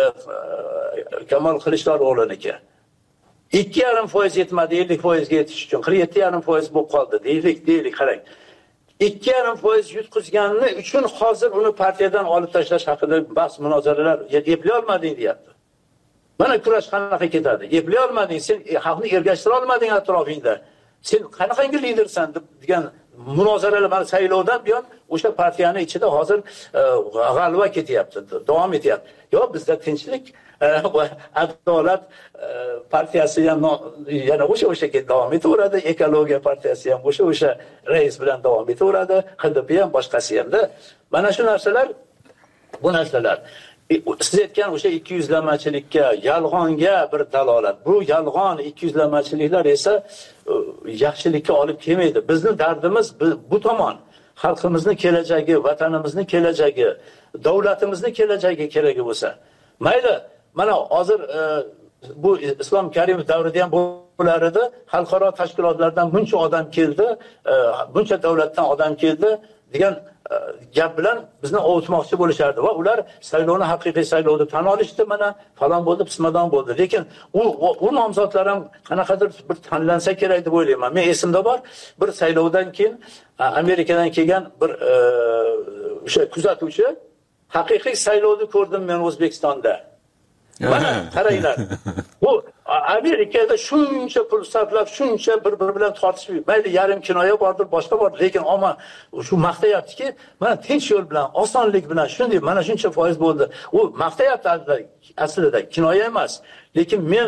Kamol Kılıçdaroğlu'niki. ikki yarim foiz yetmadi ellik foiz ga yetish uchun qirq yetti yarim foiz bo'lib qoldi. Deylik, deylik qarang. ikki yarim foiz yutqizganini uchun hozir uni partiyadan olib tashlash haqida bahs munozaralar eplay olmading deyapti. Mana kurash qanaqa ketadi? Eplay olmading, sen xalqni ergashtira olmading atrofingda. Sen qanaqangi lidersan degan munozaralar mana saylovdan buyon o'sha partiyaning ichida hozir g'alva ketyapti, davom etyapti. Yo, bizda tinchlik va adolat partiyasi ham yana o'sha o'shaga davom etaveradi, ekologiya partiyasi ham o'sha o'sha rais bilan davom etaveradi, H D P ham boshqasi hamda. Mana shu narsalar, bu narsalar siz aytgan o'sha ikki yuzlamachilikka, yolg'onga bir dalolat. Bu yolg'on ikki yuzlamachiliklar esa yaxshilikka olib kelmaydi. Bizning dardimiz bu tomon. Xalqimizning kelajagi, vatanimizning kelajagi, davlatimizni kelajagi kerak bo'lsa. Mayli, mana hozir e, bu Islom Karimov davrida ham bo'lar edi. Xalqaro tashkilotlardan buncha odam keldi, e, buncha davlatdan odam keldi degan e, gap bilan bizni ovutmoqchi bo'lishardi va ular saylovni haqiqiy saylovda tan olishdi, mana falon bo'ldi, pismadon bo'ldi. Lekin u u nomzodlar ham qanaqadir bir tanlansa kerak deb o'ylayman. Men esimda bor, bir saylovdan keyin Amerikadan kelgan bir o'sha kuzatuvchi haqiqiy saylovni ko'rdim men O'zbekistonda. Mana qaranglar. Bu Amerikada shuncha pul sarflab, shuncha bir-bir bilan tortishib, mayli yarim kinoya bordir, boshqa bor, lekin ammo shu maqtayaptiki, mana tinch yo'l bilan, osonlik bilan shunday mana shuncha foiz bo'ldi. U maqtayapti aslida kinoya emas. Lekin men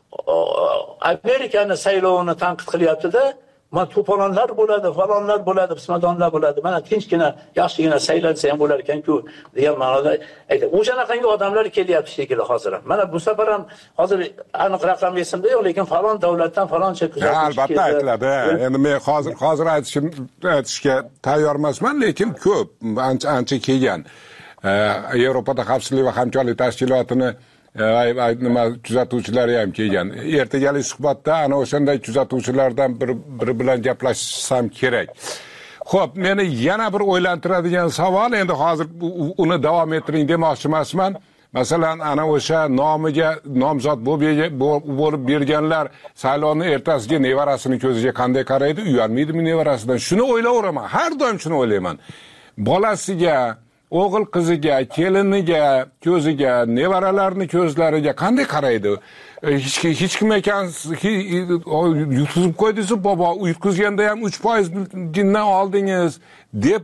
Amerikani saylovini tanqid qilyapti-da, mana to'polonlar bo'ladi, falonlar bo'ladi, pismadonlar bo'ladi. Mana tinchgina, yaxshigina saylansa ham bo'lar ekan-ku degan ma'noda aytadi. O'shanaqangi odamlar kelyapti shekilli hozir. Mana bu safar ham hozir aniq raqam esimda yo'q, lekin falon davlatdan faloncha kuzatuvchi keldi. Albatta aytiladi. Endi men hozir hozir aytishim aytishga tayyor emasman, lekin ko'p ancha ancha kelgan. Yevropada xavfsizlik va hamkorlik tashkilotini nima kuzatuvchilari ham kelgan. Ertagalik suhbatda ana o'shanday kuzatuvchilardan bir biri bilan gaplashsam kerak. Xo'p, meni yana bir o'ylantiradigan savol, endi hozir uni davom ettiring demoqchi emasman. Masalan, ana o'sha nomiga nomzod bo'lib berganlar saylovni ertasiga nevarasini ko'ziga qanday qaraydi? Uyalmaydimi nevarasidan? Shuni o'ylayveraman. Har doim shuni o'ylayman. Bolasiga, o'g'il qiziga, keliniga, ko'ziga, nevaralarini ko'zlariga qanday qaraydi? Hech hech kim ekan yutqizib qo'ydingiz, bobo, yutqizganda ham uch foiz dindan oldingiz deb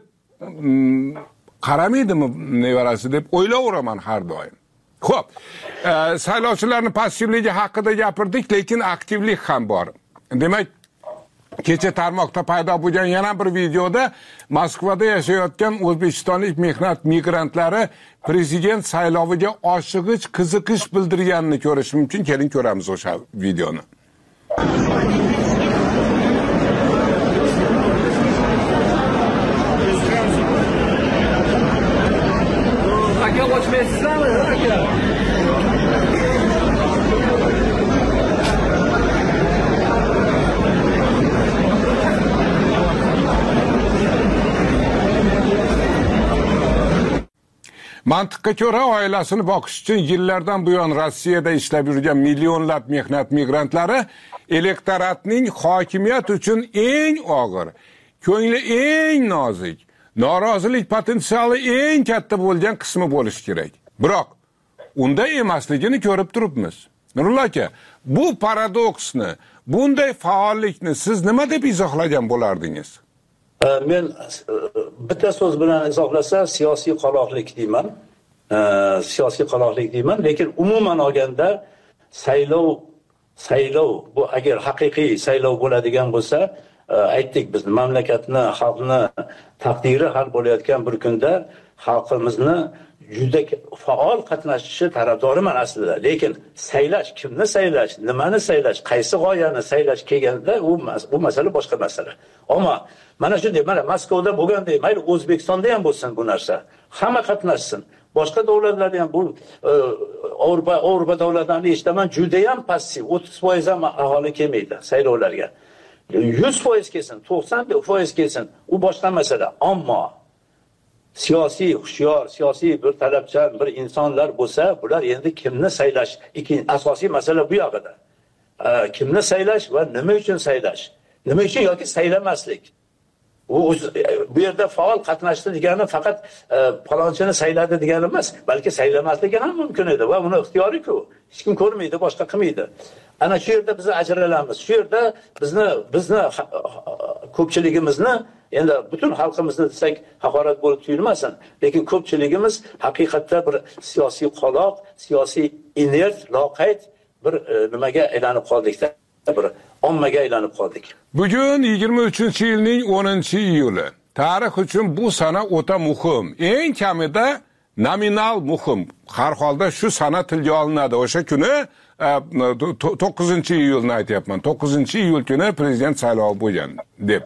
qaramaydimi nevarasi deb o'ylayveraman har doim. Xo'p, saylovchilarning passivligi haqida gapirdik, lekin aktivlik ham bor. Demak, kecha tarmoqda paydo bo'lgan yana bir videoda Moskvada yashayotgan o'zbekistonlik mehnat migrantlari prezident sayloviga oshig'ich qiziqish bildirganini ko'rish mumkin. Keling ko'ramiz o'sha videoni. Aka ochmaysizlarmi? Aka. Mantiqqa ko'ra oilasini boqish uchun yillardan buyon Rossiyada ishlab yurgan millionlab mehnat migrantlari elektoratning hokimiyat uchun eng og'ir, ko'ngli eng nozik, norozilik potensiali eng katta bo'lgan qismi bo'lishi kerak. Biroq unda emasligini ko'rib turibmiz. Nurullo aka, bu paradoksni, bunday faollikni siz nima deb izohlagan bo'lardingiz? Men bitta so'z bilan izohlasa siyosiy qoloqlik deyman. Siyosiy qoloqlik deyman, lekin umuman olganda saylov saylov bu agar haqiqiy saylov bo'ladigan bo'lsa, aytdik biz mamlakatni, xalqni taqdiri hal bo'layotgan bir kunda xalqimizni juda faol qatnashishi tarafdoriman aslida. Lekin saylash, kimni saylash, nimani saylash, qaysi g'oyani saylash kelganda u bu masala boshqa masala. Ammo mana shunday, mana Moskvada bo'lganda, mayli O'zbekistonda ham bo'lsin bu narsa. Hamma qatnashsin. Boshqa davlatlarda ham bu Avropa Avropa davlatlarini eshitaman, juda ham passiv, o'ttiz foiz ham aholi kelmaydi saylovlarga. yuz foiz kelsin, to'qson foiz kelsin, u boshqa masala. Ammo siyosiy hushyor, siyosiy bir talabchan bir insonlar bo'lsa, bular endi kimni saylash, ikkinchi asosiy masala bu yoqda. Kimni saylash va nima uchun saylash? Nima uchun yoki saylamaslik? U bu yerda faol qatnashdi degani faqat palonchini sayladi degani emas, balki saylamasligi ham mumkin edi va uni ixtiyori-ku. Hech kim ko'rmaydi, boshqa qilmaydi. Ana shu yerda biz ajralamiz. Shu yerda bizni bizni ko'pchiligimizni, endi butun xalqimizni desak haqorat bo'lib tuyulmasin, lekin ko'pchiligimiz haqiqatda bir siyosiy qoloq, siyosiy inert, loqayd bir nimaga aylanib qoldikda, bir ommaga aylanib qoldik. Bugun yigirma uchinchi yilning o'ninchi iyuli. Tarix uchun bu sana o'ta muhim. Eng kamida nominal muhim. Har holda shu sana tilga olinadi. O'sha kuni to'qqizinchi iyulni aytyapman. to'qqizinchi iyul kuni prezident saylovi bo'lgan deb.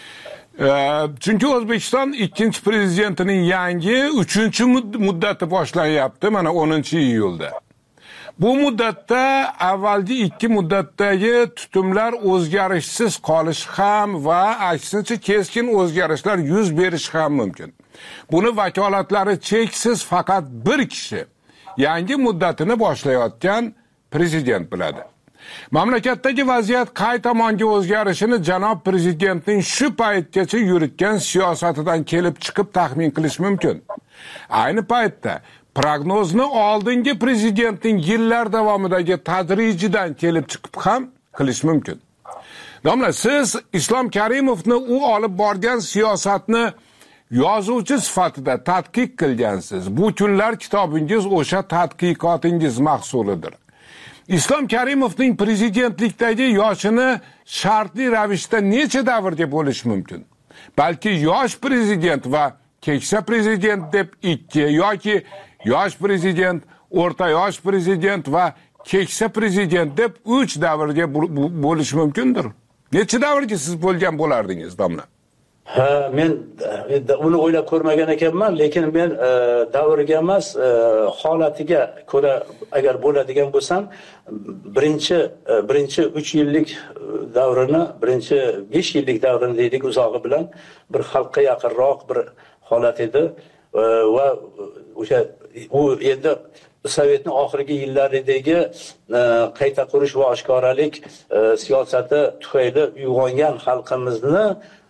Chunki O'zbekiston ikkinchi prezidentining yangi uchinchi muddati boshlanyapti mana o'ninchi iyulda. Bu muddatda avvalgi ikki muddatdagi tutumlar o'zgarishsiz qolishi ham va aksincha keskin o'zgarishlar yuz berishi ham mumkin. Buni vakolatlari cheksiz faqat bir kishi, yangi muddatini boshlayotgan prezident biladi. Mamlakatdagi vaziyat qay tomonga o'zgarishini janob prezidentning shu paytgacha yuritgan siyosatidan kelib chiqib taxmin qilish mumkin. Ayni paytda prognozni oldingi prezidentning yillar davomidagi tadrijidan kelib chiqib ham qilish mumkin. Domla, siz Islom Karimovni u olib borgan siyosatni yozuvchi sifatida tadqiq qilgansiz. Bu kunlar kitobingiz o'sha tadqiqotingiz mahsulidir. Islom Karimovning prezidentlikdagi yoshini shartli ravishda necha davrga bo'lish mumkin? Balki yosh prezident va keksa prezident deb ikki yoki yosh prezident, o'rta yosh prezident va keksa prezident deb uch davrga bo'lish mumkindir. Necha davrga siz bo'lgan bo'lardingiz, domla? Ha, men uni o'ylab ko'rmagan ekanman, lekin men davrga emas, holatiga ko'ra agar bo'ladigan bo'lsam, birinchi birinchi uch yillik davrini, birinchi besh yillik davrini deylik uzog'i bilan bir xalqqa yaqinroq bir holat edi va o'sha u endi Sovetning oxirgi yillaridagi qayta qurish va oshkoralik siyosati tufayli uyg'ongan xalqimizni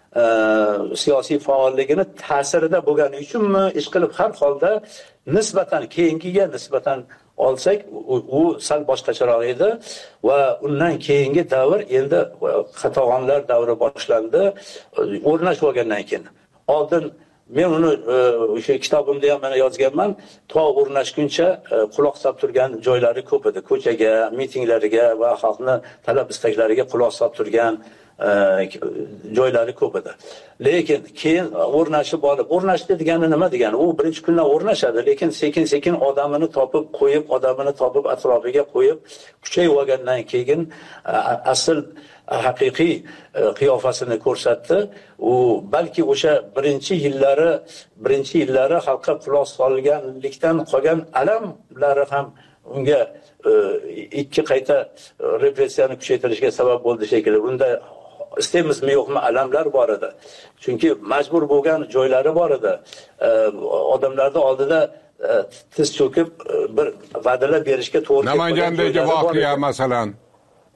siyosiy faolligini ta'sirida bo'lgani uchunmi, ish qilib har holda nisbatan keyingiga nisbatan olsak u sal boshqacharoq edi va undan keyingi davr endi qatag'onlar davri boshlandi o'rnashib olgandan keyin. Oldin men uni o'sha kitobimda ham mana yozganman, to o'rnashguncha quloq solib turgan joylari ko'p edi. Ko'chaga, mitinglariga va xalqning talab istaklariga quloq solib turgan joylari ko'p edi. Lekin keyin o'rnashib olib, o'rnashdi degani nima degani? U birinchi kundan o'rnashadi, lekin sekin-sekin odamini topib qo'yib, odamini topib atrofiga qo'yib, kuchayib olgandan keyin asl haqiqiy qiyofasini ko'rsatdi. U balki o'sha birinchi yillari, birinchi yillari xalqqa quloq solganlikdan qolgan alamlari ham unga ikki qayta repressiyani kuchaytirishga sabab bo'ldi shekilli. Bunda istaymizmi yo'qmi alamlar bor edi. Chunki majbur bo'lgan joylari bor edi. Odamlarning oldida tiz cho'kib bir va'dalar berishga to'g'ri keldi. Namangandagi voqea masalan.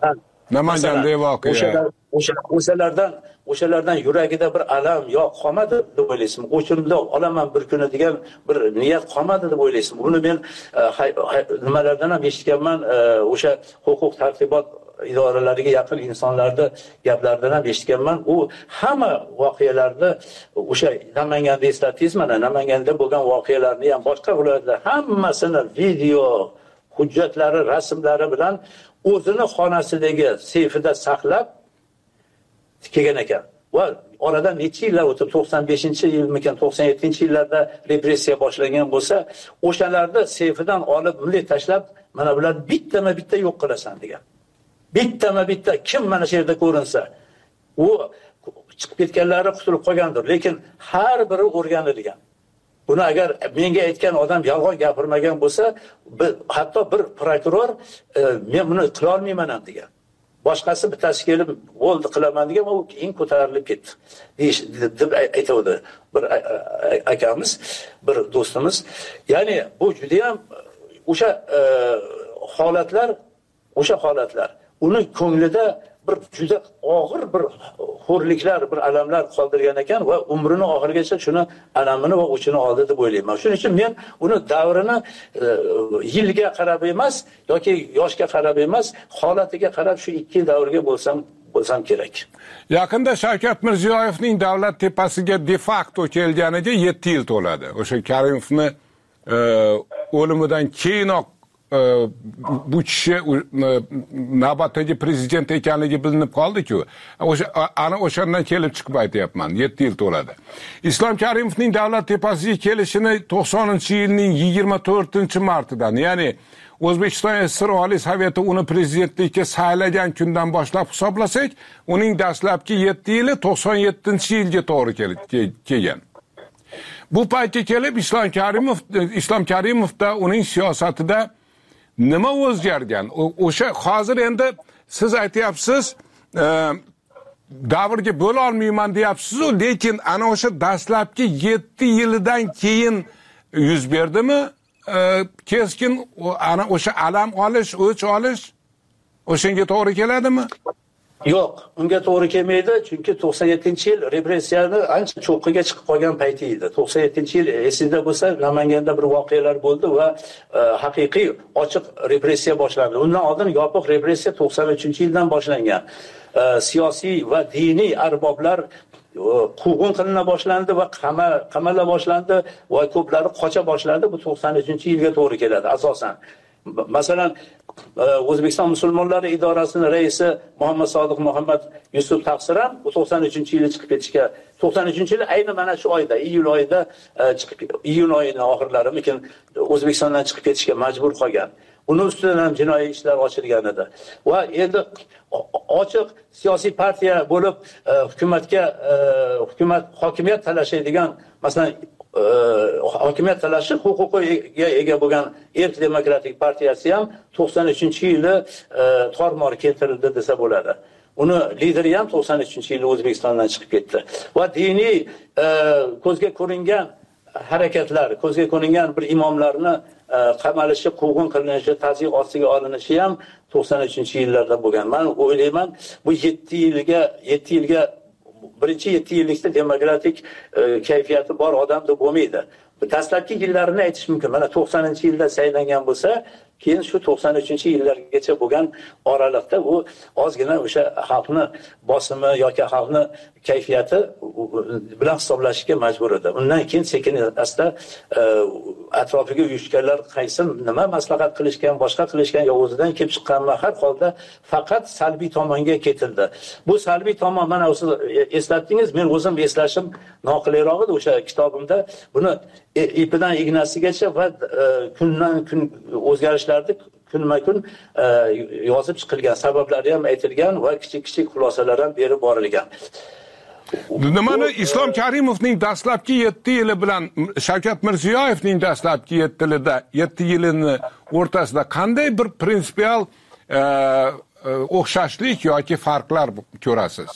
Namangandagi voqea. O'shalar o'sha o'shalardan o'shalardan yuragida bir alam yo qolmadi deb o'ylaysizmi? O'chimda olaman bir kuni degan bir niyat qolmadi deb o'ylaysizmi? Buni men nimalardan ham eshitganman, o'sha huquq tartibot idoralariga yaqin insonlarni gaplaridan ham eshitganman. U hamma voqealarni o'sha Namanganda eslatdingiz, mana Namanganda bo'lgan voqealarni ham boshqa viloyatlar hammasini video, hujjatlari, rasmlari bilan o'zini xonasidagi seyfida saqlab kelgan ekan. Va oradan necha yillar o'tib, to'qson beshinchi yilmikan, to'qson yettinchi yillarda repressiya boshlangan bo'lsa, o'shalarni seyfidan olib bunday tashlab, mana bular bittama-bitta yo'q qilasan degan. Bittama-bitta kim mana shu yerda ko'rinsa, u chiqib ketganlari qutulib qolgandir, lekin har biri o'rganilgan. Buni agar menga aytgan odam yolg'on gapirmagan bo'lsa, hatto bir prokuror e, men buni qila olmayman ham degan. Boshqasi bittasi kelib bo'ldi qilaman degan, u keyin ko'tarilib ketdi deb aytadi bir akamiz, bir do'stimiz. Ya'ni bu juda ham o'sha e, holatlar, o'sha holatlar uni ko'nglida bir juda og'ir bir xo'rliklar, bir alamlar qoldirgan ekan va umrini oxirigacha shuni alamini va o'chini oldi deb o'ylayman. Shuning uchun men uni davrini e, yilga qarab emas yoki yoshga qarab emas, holatiga qarab shu ikki davrga bo'lsam bo'lsam kerak. Yaqinda Shavkat Mirziyoyevning davlat tepasiga de facto kelganiga yetti yil to'ladi. O'sha Karimovni e, o'limidan keyinoq bu kishi navbatdagi prezident ekanligi bilinib qoldi-ku. O'sha ana o'shandan kelib chiqib aytyapman, yetti yil to'ladi. Islom Karimovning davlat tepasiga kelishini to'qsoninchi yilning yigirma to'rtinchi martidan, ya'ni O'zbekiston S S R Oliy Soveti uni prezidentlikka saylagan kundan boshlab hisoblasak, uning dastlabki yetti yili to'qson yettinchi yilga to'g'ri kelgan. Bu paytga kelib Islom Karimov Islom Karimovda uning siyosatida nima o'zgargan? O'sha hozir endi siz aytyapsiz, e, davrga bo'la olmayman deyapsiz, lekin ana o'sha dastlabki yetti yilidan keyin yuz berdimi? E, keskin ana o'sha alam olish, o'ch olish o'shanga to'g'ri keladimi? Yo'q, unga to'g'ri kelmaydi, chunki to'qson yettinchi yil repressiyani ancha cho'qqiga chiqib qolgan payti edi. to'qson yettinchi yil esingizda bo'lsa, Namanganda bir voqealar bo'ldi va e, haqiqiy ochiq repressiya boshlandi. Undan oldin yopiq repressiya to'qson uchinchi yildan boshlangan. E, siyosiy va diniy arboblar quvg'in qilina boshlandi va qama qamala boshlandi va ko'plari qocha boshlandi. Bu to'qson uchinchi yilga to'g'ri keladi asosan. Masalan, O'zbekiston musulmonlari idorasining raisi Muhammad Sodiq Muhammad Yusuf Taqsir ham to'qson uchinchi yilda chiqib ketishga, to'qson uchinchi yil ayni mana shu oyda, iyul oyida chiqib, iyun oyining oxirlarimikin O'zbekistondan chiqib ketishga majbur qolgan. Uni ustidan ham jinoiy ishlar ochilgan edi. Va endi ochiq siyosiy partiya bo'lib hukumatga hukumat hokimiyat talashadigan, masalan hokimiyat talashi huquqiga ega bo'lgan Erk demokratik partiyasi ham to'qson uchinchi yili tormor keltirildi desa bo'ladi. Uni lideri ham to'qson uchinchi yilda O'zbekistondan chiqib ketdi. Va diniy ko'zga ko'ringan harakatlar, ko'zga ko'ringan bir imomlarni qamalishi, quvg'in qilinishi, tazyiq ostiga olinishi ham to'qson uchinchi yillarda bo'lgan. Men o'ylayman, bu yetti yilga yetti yilga birinchi yetti yillikda demokratik e, kayfiyati bor odam deb bo'lmaydi. Dastlabki yillarini aytish mumkin. Mana to'qsoninchi yilda saylangan bo'lsa, keyin shu to'qson uchinchi yillargacha bo'lgan oraliqda u ozgina o'sha xalqni bosimi yoki xalqni kayfiyati bilan hisoblashga majbur edi. Undan keyin sekin asta e, atrofiga uyushganlar qaysi nima maslahat qilishgan, boshqa qilishgan yo o'zidan kelib chiqqanmi, har holda faqat salbiy tomonga ketildi. Bu salbiy tomon, mana siz eslatdingiz, men o'zim eslashim noqulayroq edi o'sha kitobimda. Buni ipidan ignasigacha va e, kundan kun o'zgarishlarni kunma-kun e, yozib chiqilgan, sabablari ham aytilgan va kichik-kichik xulosalar ham berib borilgan. Nimani Islom Karimovning dastlabki yetti yili bilan Shavkat Mirziyoyevning dastlabki yetti yilida yetti yilini o'rtasida qanday bir prinsipial e, e, o'xshashlik yoki farqlar ko'rasiz?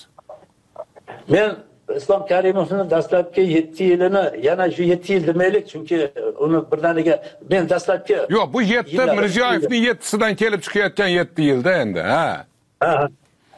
Men Islom Karimovning dastlabki yetti yilini yana shu yetti yil demaylik, chunki uni birdaniga men dastlabki Yo'q, bu yetti Mirziyoyevning yettisidan kelib chiqayotgan yetti yilda endi, ha. Ha,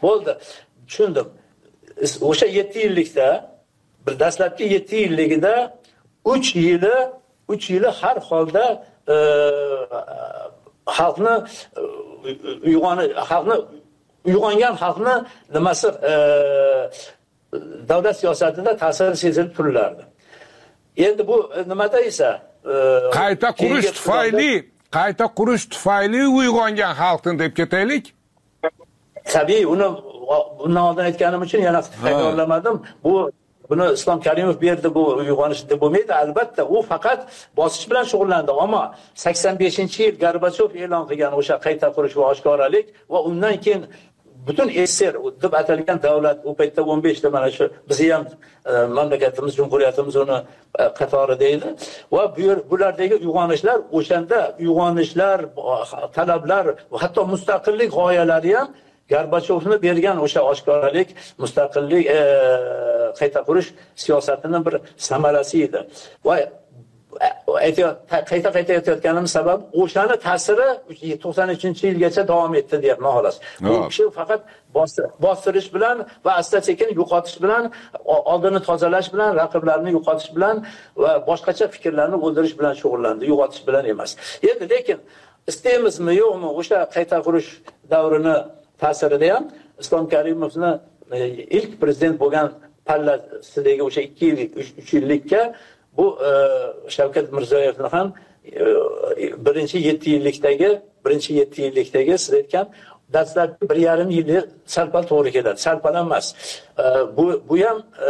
bo'ldi, tushundim. O'sha yetti yillikda, bir dastlabki yetti yilligida uch yili uch yili har holda e, xalqni uyg'oni xalqni uyg'ongan xalqni nimasi e, davlat siyosatida ta'siri sezilib turilardi. Endi bu nimada esa e, qayta qurish tufayli qayta qurish tufayli uyg'ongan xalqni deb ketaylik. Tabii uni bundan oldin aytganim uchun yana takrorlamadim. Bu buni Islom Karimov berdi, bu uyg'onish deb bo'lmaydi. Albatta, u faqat bosish bilan shug'ullandi, ammo sakson beshinchi yil Gorbachov e'lon qilgan o'sha qayta qurish va oshkoralik va undan keyin butun S S R deb atalgan davlat u paytda o'n besh ta mana shu bizni ham mamlakatimiz, jumhuriyatimiz uni qatorida edi va bu bulardagi uyg'onishlar, o'shanda uyg'onishlar, talablar va hatto mustaqillik g'oyalari ham Gorbachovni bergan o'sha oshkoralik, mustaqillik, e, qayta qurish siyosatining bir samarasi edi. Va qayta qayta aytayotganim sabab o'shani ta'siri to'qson uchinchi yilgacha davom etdi deyapman xolos. Bu kishi faqat bostirish bilan va asta-sekin yo'qotish bilan, oldini tozalash bilan, raqiblarni yo'qotish bilan va boshqacha fikrlarni o'ldirish bilan shug'ullandi, yo'qotish bilan emas. Endi lekin istaymizmi yo'qmi o'sha qayta qurish davrini ta'sirida ham Islom Karimovni ilk prezident bo'lgan pallasidagi o'sha ikki yil, uch yillikka bu e, Shavkat Mirziyoyevni ham e, birinchi yetti yillikdagi, birinchi yetti yillikdagi siz aytgan dastlabki bir yarim yili salpal to'g'ri keladi. Salpal emas. E, bu bu ham e,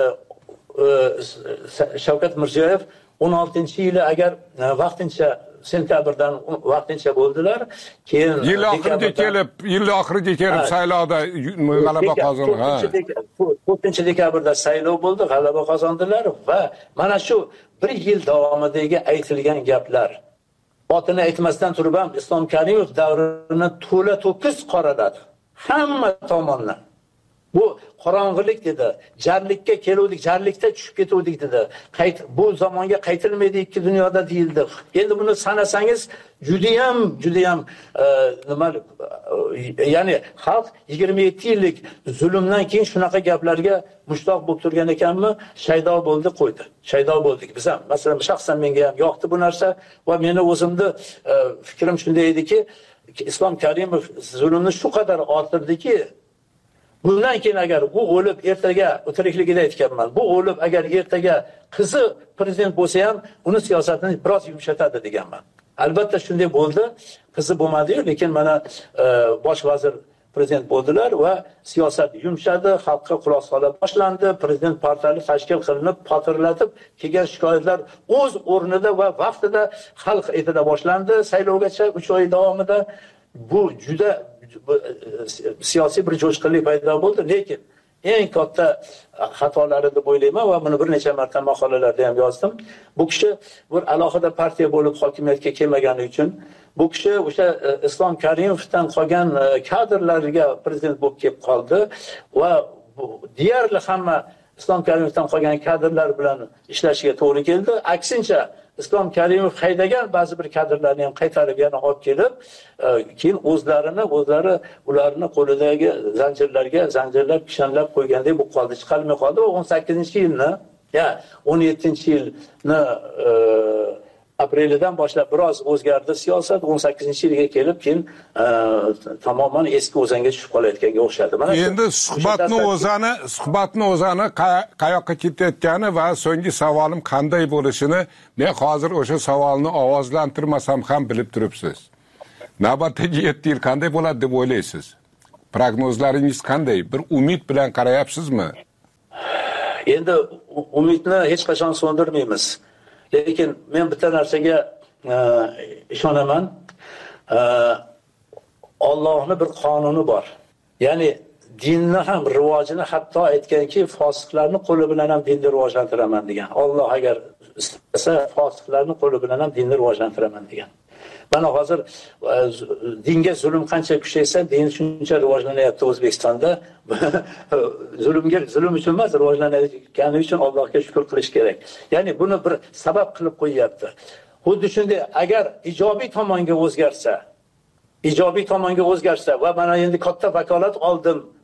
e, Shavkat Mirziyoyev o'n oltinchi yili agar e, vaqtincha sentyabrdan vaqtincha bo'ldilar, keyin yil oxiriga kelib, yil oxiriga kelib saylovda g'alaba qozondilar. to'rtinchi dekabrda saylov bo'ldi, g'alaba qozondilar va mana shu bir yil davomidagi aytilgan gaplar otini aytmasdan turib ham Islom Karimov davrini to'la to'kis qoraladi. Hamma tomondan. Bu qorong'ilik dedi, jarlikka keluvdik, jarlikda tushib ketuvdik dedi. Qayt bu zamonga qaytilmaydi ikki dunyoda deyildi. Endi buni sanasangiz juda ham, juda ham nima, ya'ni xalq yigirma yetti yillik zulmdan keyin shunaqa gaplarga mushtoq bo'lib turgan ekanmi, shaydo bo'ldi, qo'ydi. Shaydo bo'ldik biz ham. Masalan, shaxsan menga ham yoqdi bu narsa va meni o'zimni fikrim shunday ediki, Islom Karimov zulmni shu qadar orttirdiki, bundan keyin agar bu o'lib ertaga tirikligida aytganman, bu o'lib agar ertaga qizi prezident bo'lsa ham uni siyosatini biroz yumshatadi deganman. Albatta shunday bo'ldi. Qizi bo'lmadi, lekin mana e, bosh vazir prezident bo'ldilar va siyosat yumshadi, xalqqa quloq sola boshlandi, prezident portali tashkil qilinib, potirlatib kelgan shikoyatlar o'z o'rnida va vaqtida xalq aytila boshlandi. Saylovgacha uch oy davomida bu juda siyosiy bir jo'shqinlik paydo bo'ldi, lekin eng katta xatolari deb o'ylayman va buni bir necha marta maqolalarda ham yozdim. Bu kishi bir alohida partiya bo'lib hokimiyatga kelmagani uchun, bu kishi o'sha Islom Karimovdan qolgan kadrlarga prezident bo'lib kelib qoldi va deyarli hamma Islom Karimovdan qolgan kadrlar bilan ishlashiga to'g'ri keldi. Aksincha Islom Karimov haydagan ba'zi bir kadrlarni ham qaytarib yana olib kelib, keyin o'zlarini, o'zlari ularni qo'lidagi zanjirlarga zanjirlab, kishanlab qo'ygandek bo'lib qoldi, chiqarmay qoldi va o'n sakkizinchi yilni, ya o'n yettinchi yilni e, aprelidan boshlab biroz o'zgardi siyosat, o'n sakkizinchi yilga kelib keyin e, tamoman eski o'zanga tushib qolayotganga o'xshadi. Mana endi suhbatni o'zani, suhbatni o'zani qayoqqa ketayotgani va so'nggi savolim qanday bo'lishini men hozir o'sha savolni ovozlantirmasam ham bilib turibsiz. Navbatdagi yetti yil qanday bo'ladi deb o'ylaysiz? Prognozlaringiz qanday? Bir umid bilan qarayapsizmi? Endi umidni hech qachon so'ndirmaymiz. Lekin men bitta narsaga e, ishonaman. E, Allohning bir qonuni bor. Ya'ni dinni ham rivojini hatto aytganki, fosiqlarni qo'li bilan ham dinni rivojlantiraman degan. Alloh agar istasa fosiqlarni qo'li bilan ham dinni rivojlantiraman degan. Mana hozir dinga zulm qancha kuchaysa, din shuncha rivojlanyapti O'zbekistonda. Zulmga zulm uchun emas, rivojlanayotgani uchun Allohga shukr qilish kerak. Ya'ni buni bir sabab qilib qo'yapti. Xuddi shunday agar ijobiy tomonga o'zgarsa, ijobiy tomonga o'zgarsa va mana endi katta vakolat oldim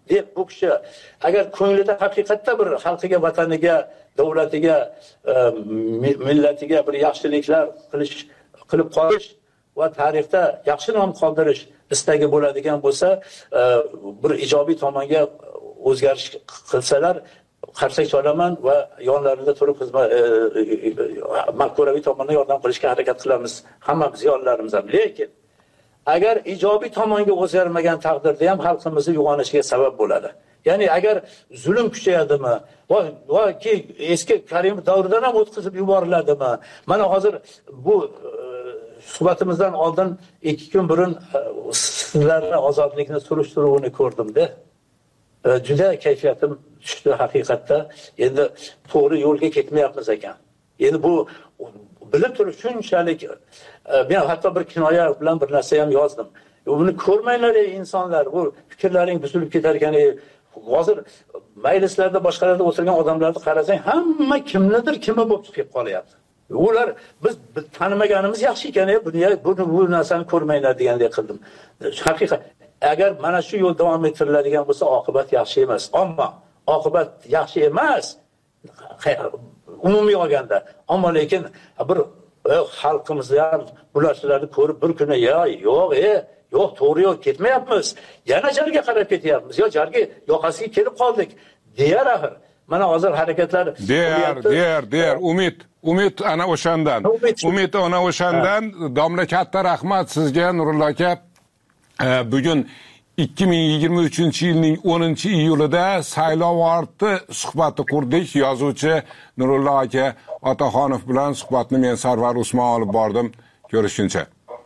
deb bu kishi agar ko'nglida haqiqatda bir xalqiga, vataniga, davlatiga, millatiga bir yaxshiliklar qilish qilib qolish va tarixda yaxshi nom qoldirish istagi bo'ladigan bo'lsa, bir ijobiy tomonga o'zgarish qilsalar qarsak cholaman va yonlarida turib xizmat maqburaviy tomondan yordam qilishga harakat qilamiz, hammamiz yonlarimiz ham. Lekin agar ijobiy tomonga o'zgarmagan taqdirda ham xalqimizning uyg'onishiga sabab bo'ladi. Ya'ni agar zulm kuchayadimi va yoki eski Karimov davridan ham o'tkazib yuboriladimi? Mana hozir bu suhbatimizdan oldin ikki kun burun sizlarning ozodlikni surishtiruvini ko'rdim-da. Juda kayfiyatim tushdi haqiqatda. Endi to'g'ri yo'lga ketmayapmiz ekan. Endi bu bilib turib shunchalik, men hatto bir kinoya bilan bir narsa ham yozdim. Buni ko'rmanglar ey insonlar, bu fikrlaring buzilib ketar ekan. Hozir majlislarda, boshqalarda o'tirgan odamlarni qarasang, hamma kimnidir kimi bo'lib chiqib qolyapti. Ular biz tanimaganimiz yaxshi ekan, buni bu narsani ko'rmanglar degandek qildim. Haqiqat, agar mana shu yo'l davom ettiriladigan bo'lsa, oqibat yaxshi emas. Ammo oqibat yaxshi emas umumiy olganda. Ammo lekin bir xalqimiz ham bularchilarni ko'rib bir kuni ya yo'q, e yo'q, to'g'ri yo'l ketmayapmiz. Yana jarga qarab ketyapmiz. Yo jarga yoqasiga kelib qoldik. Deyar axir. Mana hozir harakatlar der, der, der, umid, umid ana o'shandan. Umid ana o'shandan. Domla katta rahmat sizga, Nurullo aka. Bugun ikki ming yigirma uchinchi yilning o'ninchi iyulida saylov orti suhbati qurdik. Yozuvchi Nurullo aka Otaxonov bilan suhbatni men Sarvar Usmon olib bordim. Ko'rishguncha.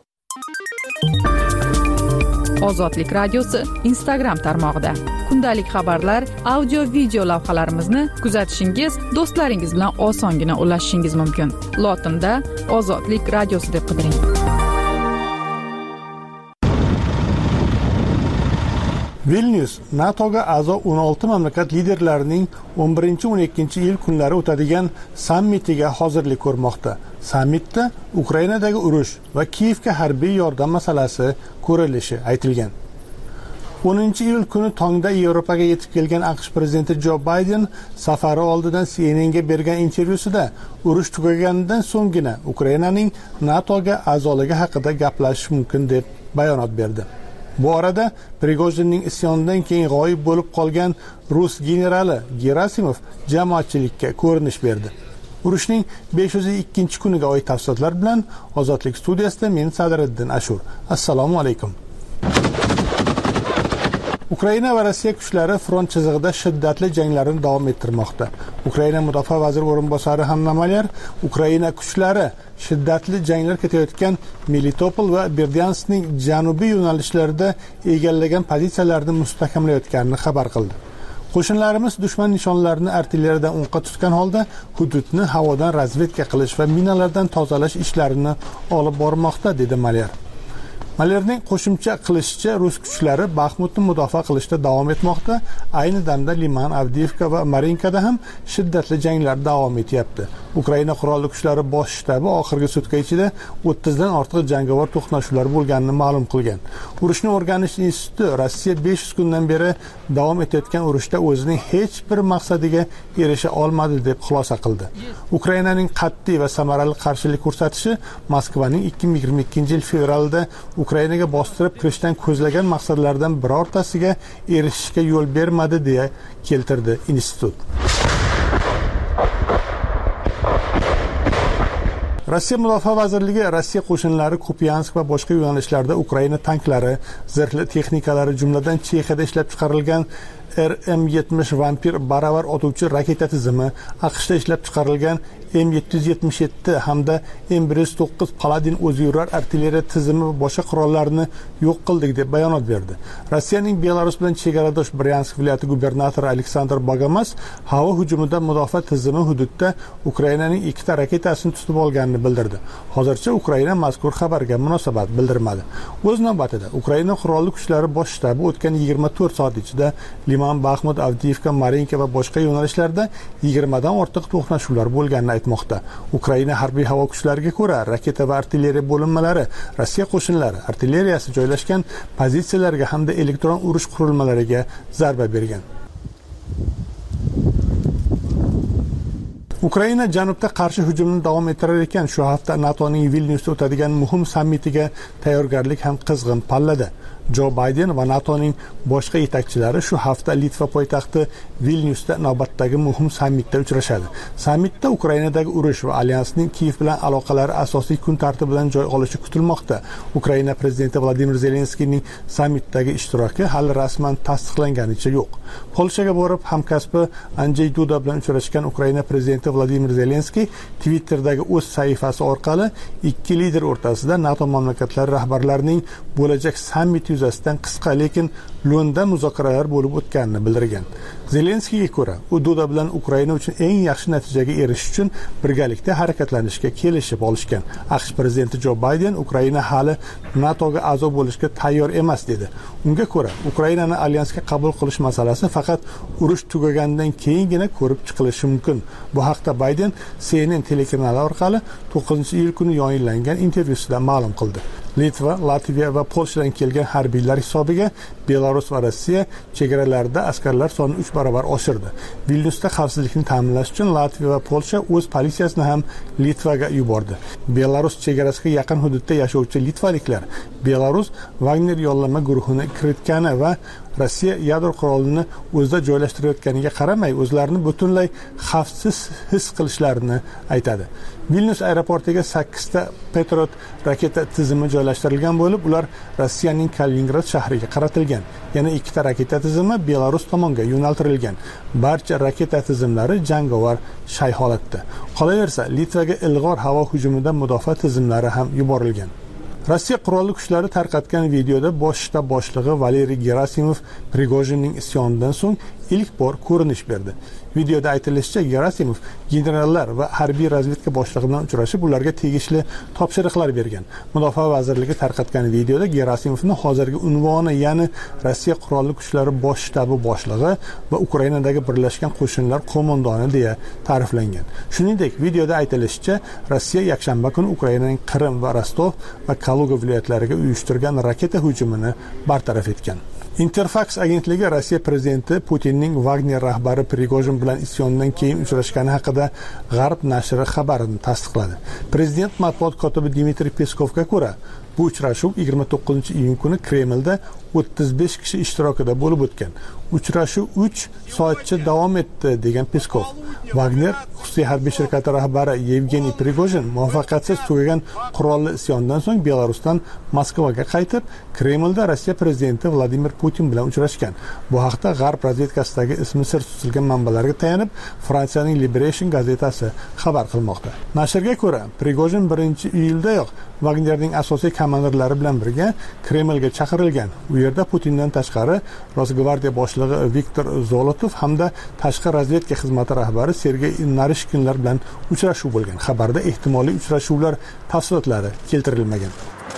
Ozodlik radiosi Instagram tarmog'ida kundalik xabarlar, audio, video lavhalarimizni kuzatishingiz, do'stlaringiz bilan osongina ulashishingiz mumkin. Lotinda Ozodlik radiosi deb qidiring. Vilnius NATOga a'zo o'n olti mamlakat liderlarining o'n birinchi o'n ikkinchi yil kunlari o'tadigan sammitiga hozirlik ko'rmoqda. Sammitda Ukrainadagi urush va Kiyevga harbiy yordam masalasi ko'rilishi aytilgan. o'ninchi iyul kuni tongda Yevropaga yetib kelgan AQSh prezidenti Jo Bayden safari oldidan C N N ga bergan intervyusida urush tugaganidan so'nggina Ukrainaning NATOga a'zoligi haqida gaplashish mumkin deb bayonot berdi. Bu orada Prigojinning isyonidan keyin g'oyib bo'lib qolgan rus generali Gerasimov jamoatchilikka ko'rinish berdi. Urushning besh yuz ikkinchi kuniga oid tafsilotlar bilan Ozodlik studiyasida men Sadriddin Ashur. Assalomu alaykum. Ukraina va Rossiya kuchlari front chizig'ida shiddatli janglarni davom ettirmoqda. Ukraina mudofaa vaziri o'rinbosari Hanna Malyar Ukraina kuchlari shiddatli janglar ketayotgan Melitopol va Berdyanskning janubiy yo'nalishlarida egallagan pozitsiyalarni mustahkamlayotganini xabar qildi. Qo'shinlarimiz dushman nishonlarini artilleriyadan o'qqa tutgan holda hududni havodan razvedka qilish va minalardan tozalash ishlarini olib bormoqda, dedi Malyar. Malyarning qo'shimcha qilishicha, rus kuchlari Baxmutni mudofaa qilishda davom etmoqda. Ayni damda Liman, Avdiivka va Marinkada ham shiddatli janglar davom etyapti. Ukraina qurolli kuchlari bosh shtabi oxirgi sutka ichida o'ttiz dan ortiq jangovar to'qnashuvlar bo'lganini ma'lum qilgan. Urushni o'rganish instituti Rossiya besh yuz kundan beri davom etayotgan urushda o'zining hech bir maqsadiga erisha olmadi deb xulosa qildi. Ukrainaning qat'iy va samarali qarshilik ko'rsatishi Moskvaning ikki ming yigirma ikkinchi yil fevralida Ukrainaga bostirib kirishdan ko'zlagan maqsadlardan birortasiga erishishga yo'l bermadi deya keltirdi institut. Rossiya Mudofaa vazirligi Rossiya qo'shinlari Kupiansk va boshqa yo'nalishlarda Ukraina tanklari, zirhli texnikalari, jumladan Chexiyada ishlab chiqarilgan R M yetmish Vampir baravar otuvchi raketa tizimi, AQShda ishlab chiqarilgan M yetti yuz yetmish yetti hamda M bir yuz to'qqiz Paladin o'ziyurar artilleriya tizimi va boshqa qurollarni yo'q qildik deb bayonot berdi. Rossiyaning Belarus bilan chegaradosh Bryansk viloyati gubernatori Aleksandr Bagamas havo hujumida mudofaa tizimi hududda Ukrainaning ikkita raketasini tutib olganini bildirdi. Hozircha Ukraina mazkur xabarga munosabat bildirmadi. O'z navbatida Ukraina qurolli kuchlari bosh shtabi o'tgan yigirma to'rt soat ichida Liman, Baxmut, Avdiivka, Marinka va boshqa yo'nalishlarda yigirmadan ortiq to'qnashuvlar bo'lganini aytmoqda. Ukraina harbiy havo kuchlariga ko'ra, raketa va artilleriya bo'linmalari Rossiya qo'shinlari artilleriyasi joylashgan pozitsiyalarga hamda elektron urush qurilmalariga zarba bergan. Ukraina janubda qarshi hujumni davom ettirar ekan. Shu hafta NATOning Vilnyusda o'tadigan muhim sammitiga tayyorgarlik ham qizg'in pallada. Jo Bayden va NATOning boshqa yetakchilari shu hafta Litva poytaxti Vilnyusda navbatdagi muhim sammitda uchrashadi. Sammitda Ukrainadagi urush va alyansning Kiyev bilan aloqalari asosiy kun tartibidan joy olishi kutilmoqda. Ukraina prezidenti Vladimir Zelenskiyning sammitdagi ishtiroki hali rasman tasdiqlanganicha yo'q. Polshaga borib hamkasbi Andrzej Duda bilan uchrashgan Ukraina prezidenti Vladimir Zelenskiy Twitter'dagi o'z sahifasi orqali ikki lider o'rtasida NATO mamlakatlari rahbarlarining bo'lajak sammit yuzasidan qisqa lekin lo'nda muzokaralar bo'lib o'tganini bildirgan. Zelenskiyga ko'ra, u Duda bilan Ukraina uchun eng yaxshi natijaga erishish uchun birgalikda harakatlanishga kelishib olishgan. AQSh prezidenti Jo Bayden Ukraina hali NATOga a'zo bo'lishga tayyor emas dedi. Unga ko'ra, Ukrainani alyansga qabul qilish masalasi faqat urush tugagandan keyingina ko'rib chiqilishi mumkin. Bu haqda Bayden C N N telekanali orqali to'qqizinchi iyul kuni yayinlangan intervyusida ma'lum qildi. Litva, Latviya va Polshadan kelgan harbiylar hisobiga Belarus va Rossiya chegaralarida askarlar sonini uch barobar oshirdi. Vilnyusda xavfsizlikni ta'minlash uchun Latviya va Polsha o'z politsiyasini ham Litvaga yubordi. Belarus chegarasiga yaqin hududda yashovchi litvaliklar Belarus Wagner yollama guruhini kiritgani va Rossiya yadro qurolini o'zida joylashtirayotganiga qaramay o'zlarini butunlay xavfsiz his qilishlarini aytadi. Vilnyus aeroportiga sakkizta Patriot raketa tizimi joylashtirilgan bo'lib, ular Rossiyaning Kaliningrad shahriga qaratilgan. Yana ikkita raketa tizimi Belarus tomonga yo'naltirilgan. Barcha raketa tizimlari jangovar shay holatda. Qolaversa, Litvaga ilg'or havo hujumidan mudofaa tizimlari ham yuborilgan. Rossiya qurolli kuchlari tarqatgan videoda bosh shtab boshlig'i Valeriy Gerasimov Prigojinning isyonidan so'ng ilk bor ko'rinish berdi. Videoda aytilishicha, Gerasimov generallar va harbiy razvedka boshlig'i bilan uchrashib, ularga tegishli topshiriqlar bergan. Mudofaa vazirligi tarqatgan videoda Gerasimovning hozirgi unvoni, ya'ni Rossiya qurolli kuchlari bosh shtabi boshlig'i va Ukrainadagi birlashgan qo'shinlar qo'mondoni deya ta'riflangan. Shuningdek, videoda aytilishicha, Rossiya yakshanba kuni Ukrainaning Qrim va Rostov va Kaluga viloyatlariga uyushtirgan raketa hujumini bartaraf etgan. Interfax agentligi Rossiya prezidenti Putinning Wagner rahbari Prigojin bilan isyondan keyin uchrashgani haqida G'arb nashri xabarini tasdiqladi. Prezident matbuot kotibi Dmitriy Peskovga ko'ra, bu uchrashuv yigirma to'qqizinchi iyun kuni Kremlda o'ttiz besh kishi ishtirokida bo'lib o'tgan. Uchrashuv uch soatcha davom etdi degan Peskov. Wagner xususiy harbiy shirkati rahbari Yevgeniy Prigojin muvaffaqiyatsiz tugagan qurolli isyondan so'ng Belarusdan Moskvaga qaytib, Kremlda Rossiya prezidenti Vladimir Putin bilan uchrashgan. Bu haqda G'arb razvedkasidagi ismi sir tutilgan manbalarga tayanib, Fransiyaning Liberation gazetasi xabar qilmoqda. Nashrga ko'ra, Prigojin birinchi iyuldayoq Wagnerning asosiy komandirlari bilan birga Kremlga chaqirilgan. U yerda Putindan tashqari Rosgvardiya boshlig'i Viktor Zolotov hamda tashqi razvedka xizmati rahbari Sergey Narishkinlar bilan uchrashuv bo'lgan. Xabarda ehtimoliy uchrashuvlar tafsilotlari keltirilmagan.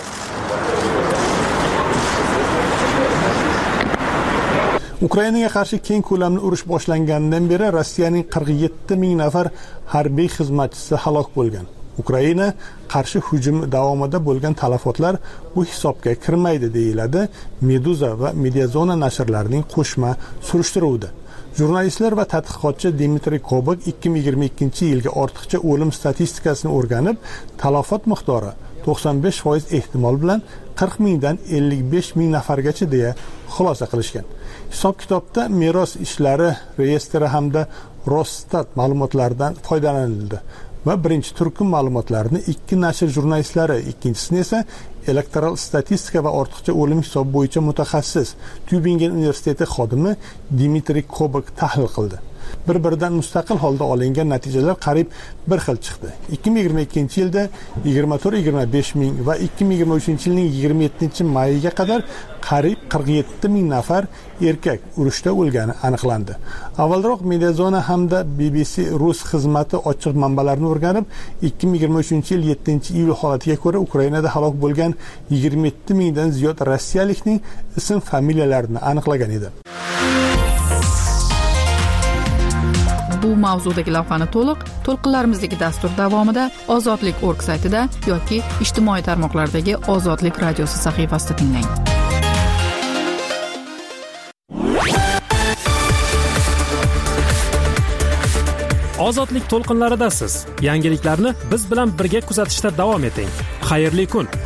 Ukrainaga qarshi keng ko'lamli urush boshlanganidan beri Rossiyaning qirq yetti ming nafar harbiy xizmatchisi halok bo'lgan. Ukraina qarshi hujum davomida bo'lgan talafotlar bu hisobga kirmaydi, deyiladi Meduza va Mediazona nashrlarining qo'shma surishtiruvida. Jurnalistlar va tadqiqotchi Dmitriy Kobak ikki ming yigirma ikkinchi yilgi ortiqcha o'lim statistikasini o'rganib, talafot miqdori to'qson besh foiz ehtimol bilan qirq mingdan ellik besh ming nafargacha deya xulosa qilishgan. Hisob-kitobda meros ishlari reyestri hamda Rosstat ma'lumotlaridan foydalanildi va birinchi turkum ma'lumotlarni ikki nashr jurnalistlari, ikkinchisini esa elektoral statistika va ortiqcha o'lim hisobi bo'yicha mutaxassis Tübingen universiteti xodimi Dmitriy Kobak tahlil qildi. Bir-biridan mustaqil holda olingan natijalar qariyb bir xil chiqdi. ikki ming yigirma ikkinchi yilda yigirma to'rt yigirma besh ming va ikki ming yigirma uchinchi yilning yigirma yettinchi mayiga qadar qariyb qirq yetti ming nafar erkak urushda o'lgani aniqlandi. Avvalroq Mediazona hamda B B C rus xizmati ochiq manbalarni o'rganib, ikki ming yigirma uchinchi yil yettinchi iyul holatiga ko'ra Ukrainada halok bo'lgan yigirma yetti mingdan ziyod rossiyalikning ism-familiyalarini aniqlagan edi. mavzudagi lavhani to'liq to'lqinlarimizdagi dastur davomida ozodlik nokta org saytida yoki ijtimoiy tarmoqlardagi Ozodlik radiosi sahifasida tinglang. Ozodlik to'lqinlaridasiz. Yangiliklarni biz bilan birga kuzatishda davom eting. Xayrli kun.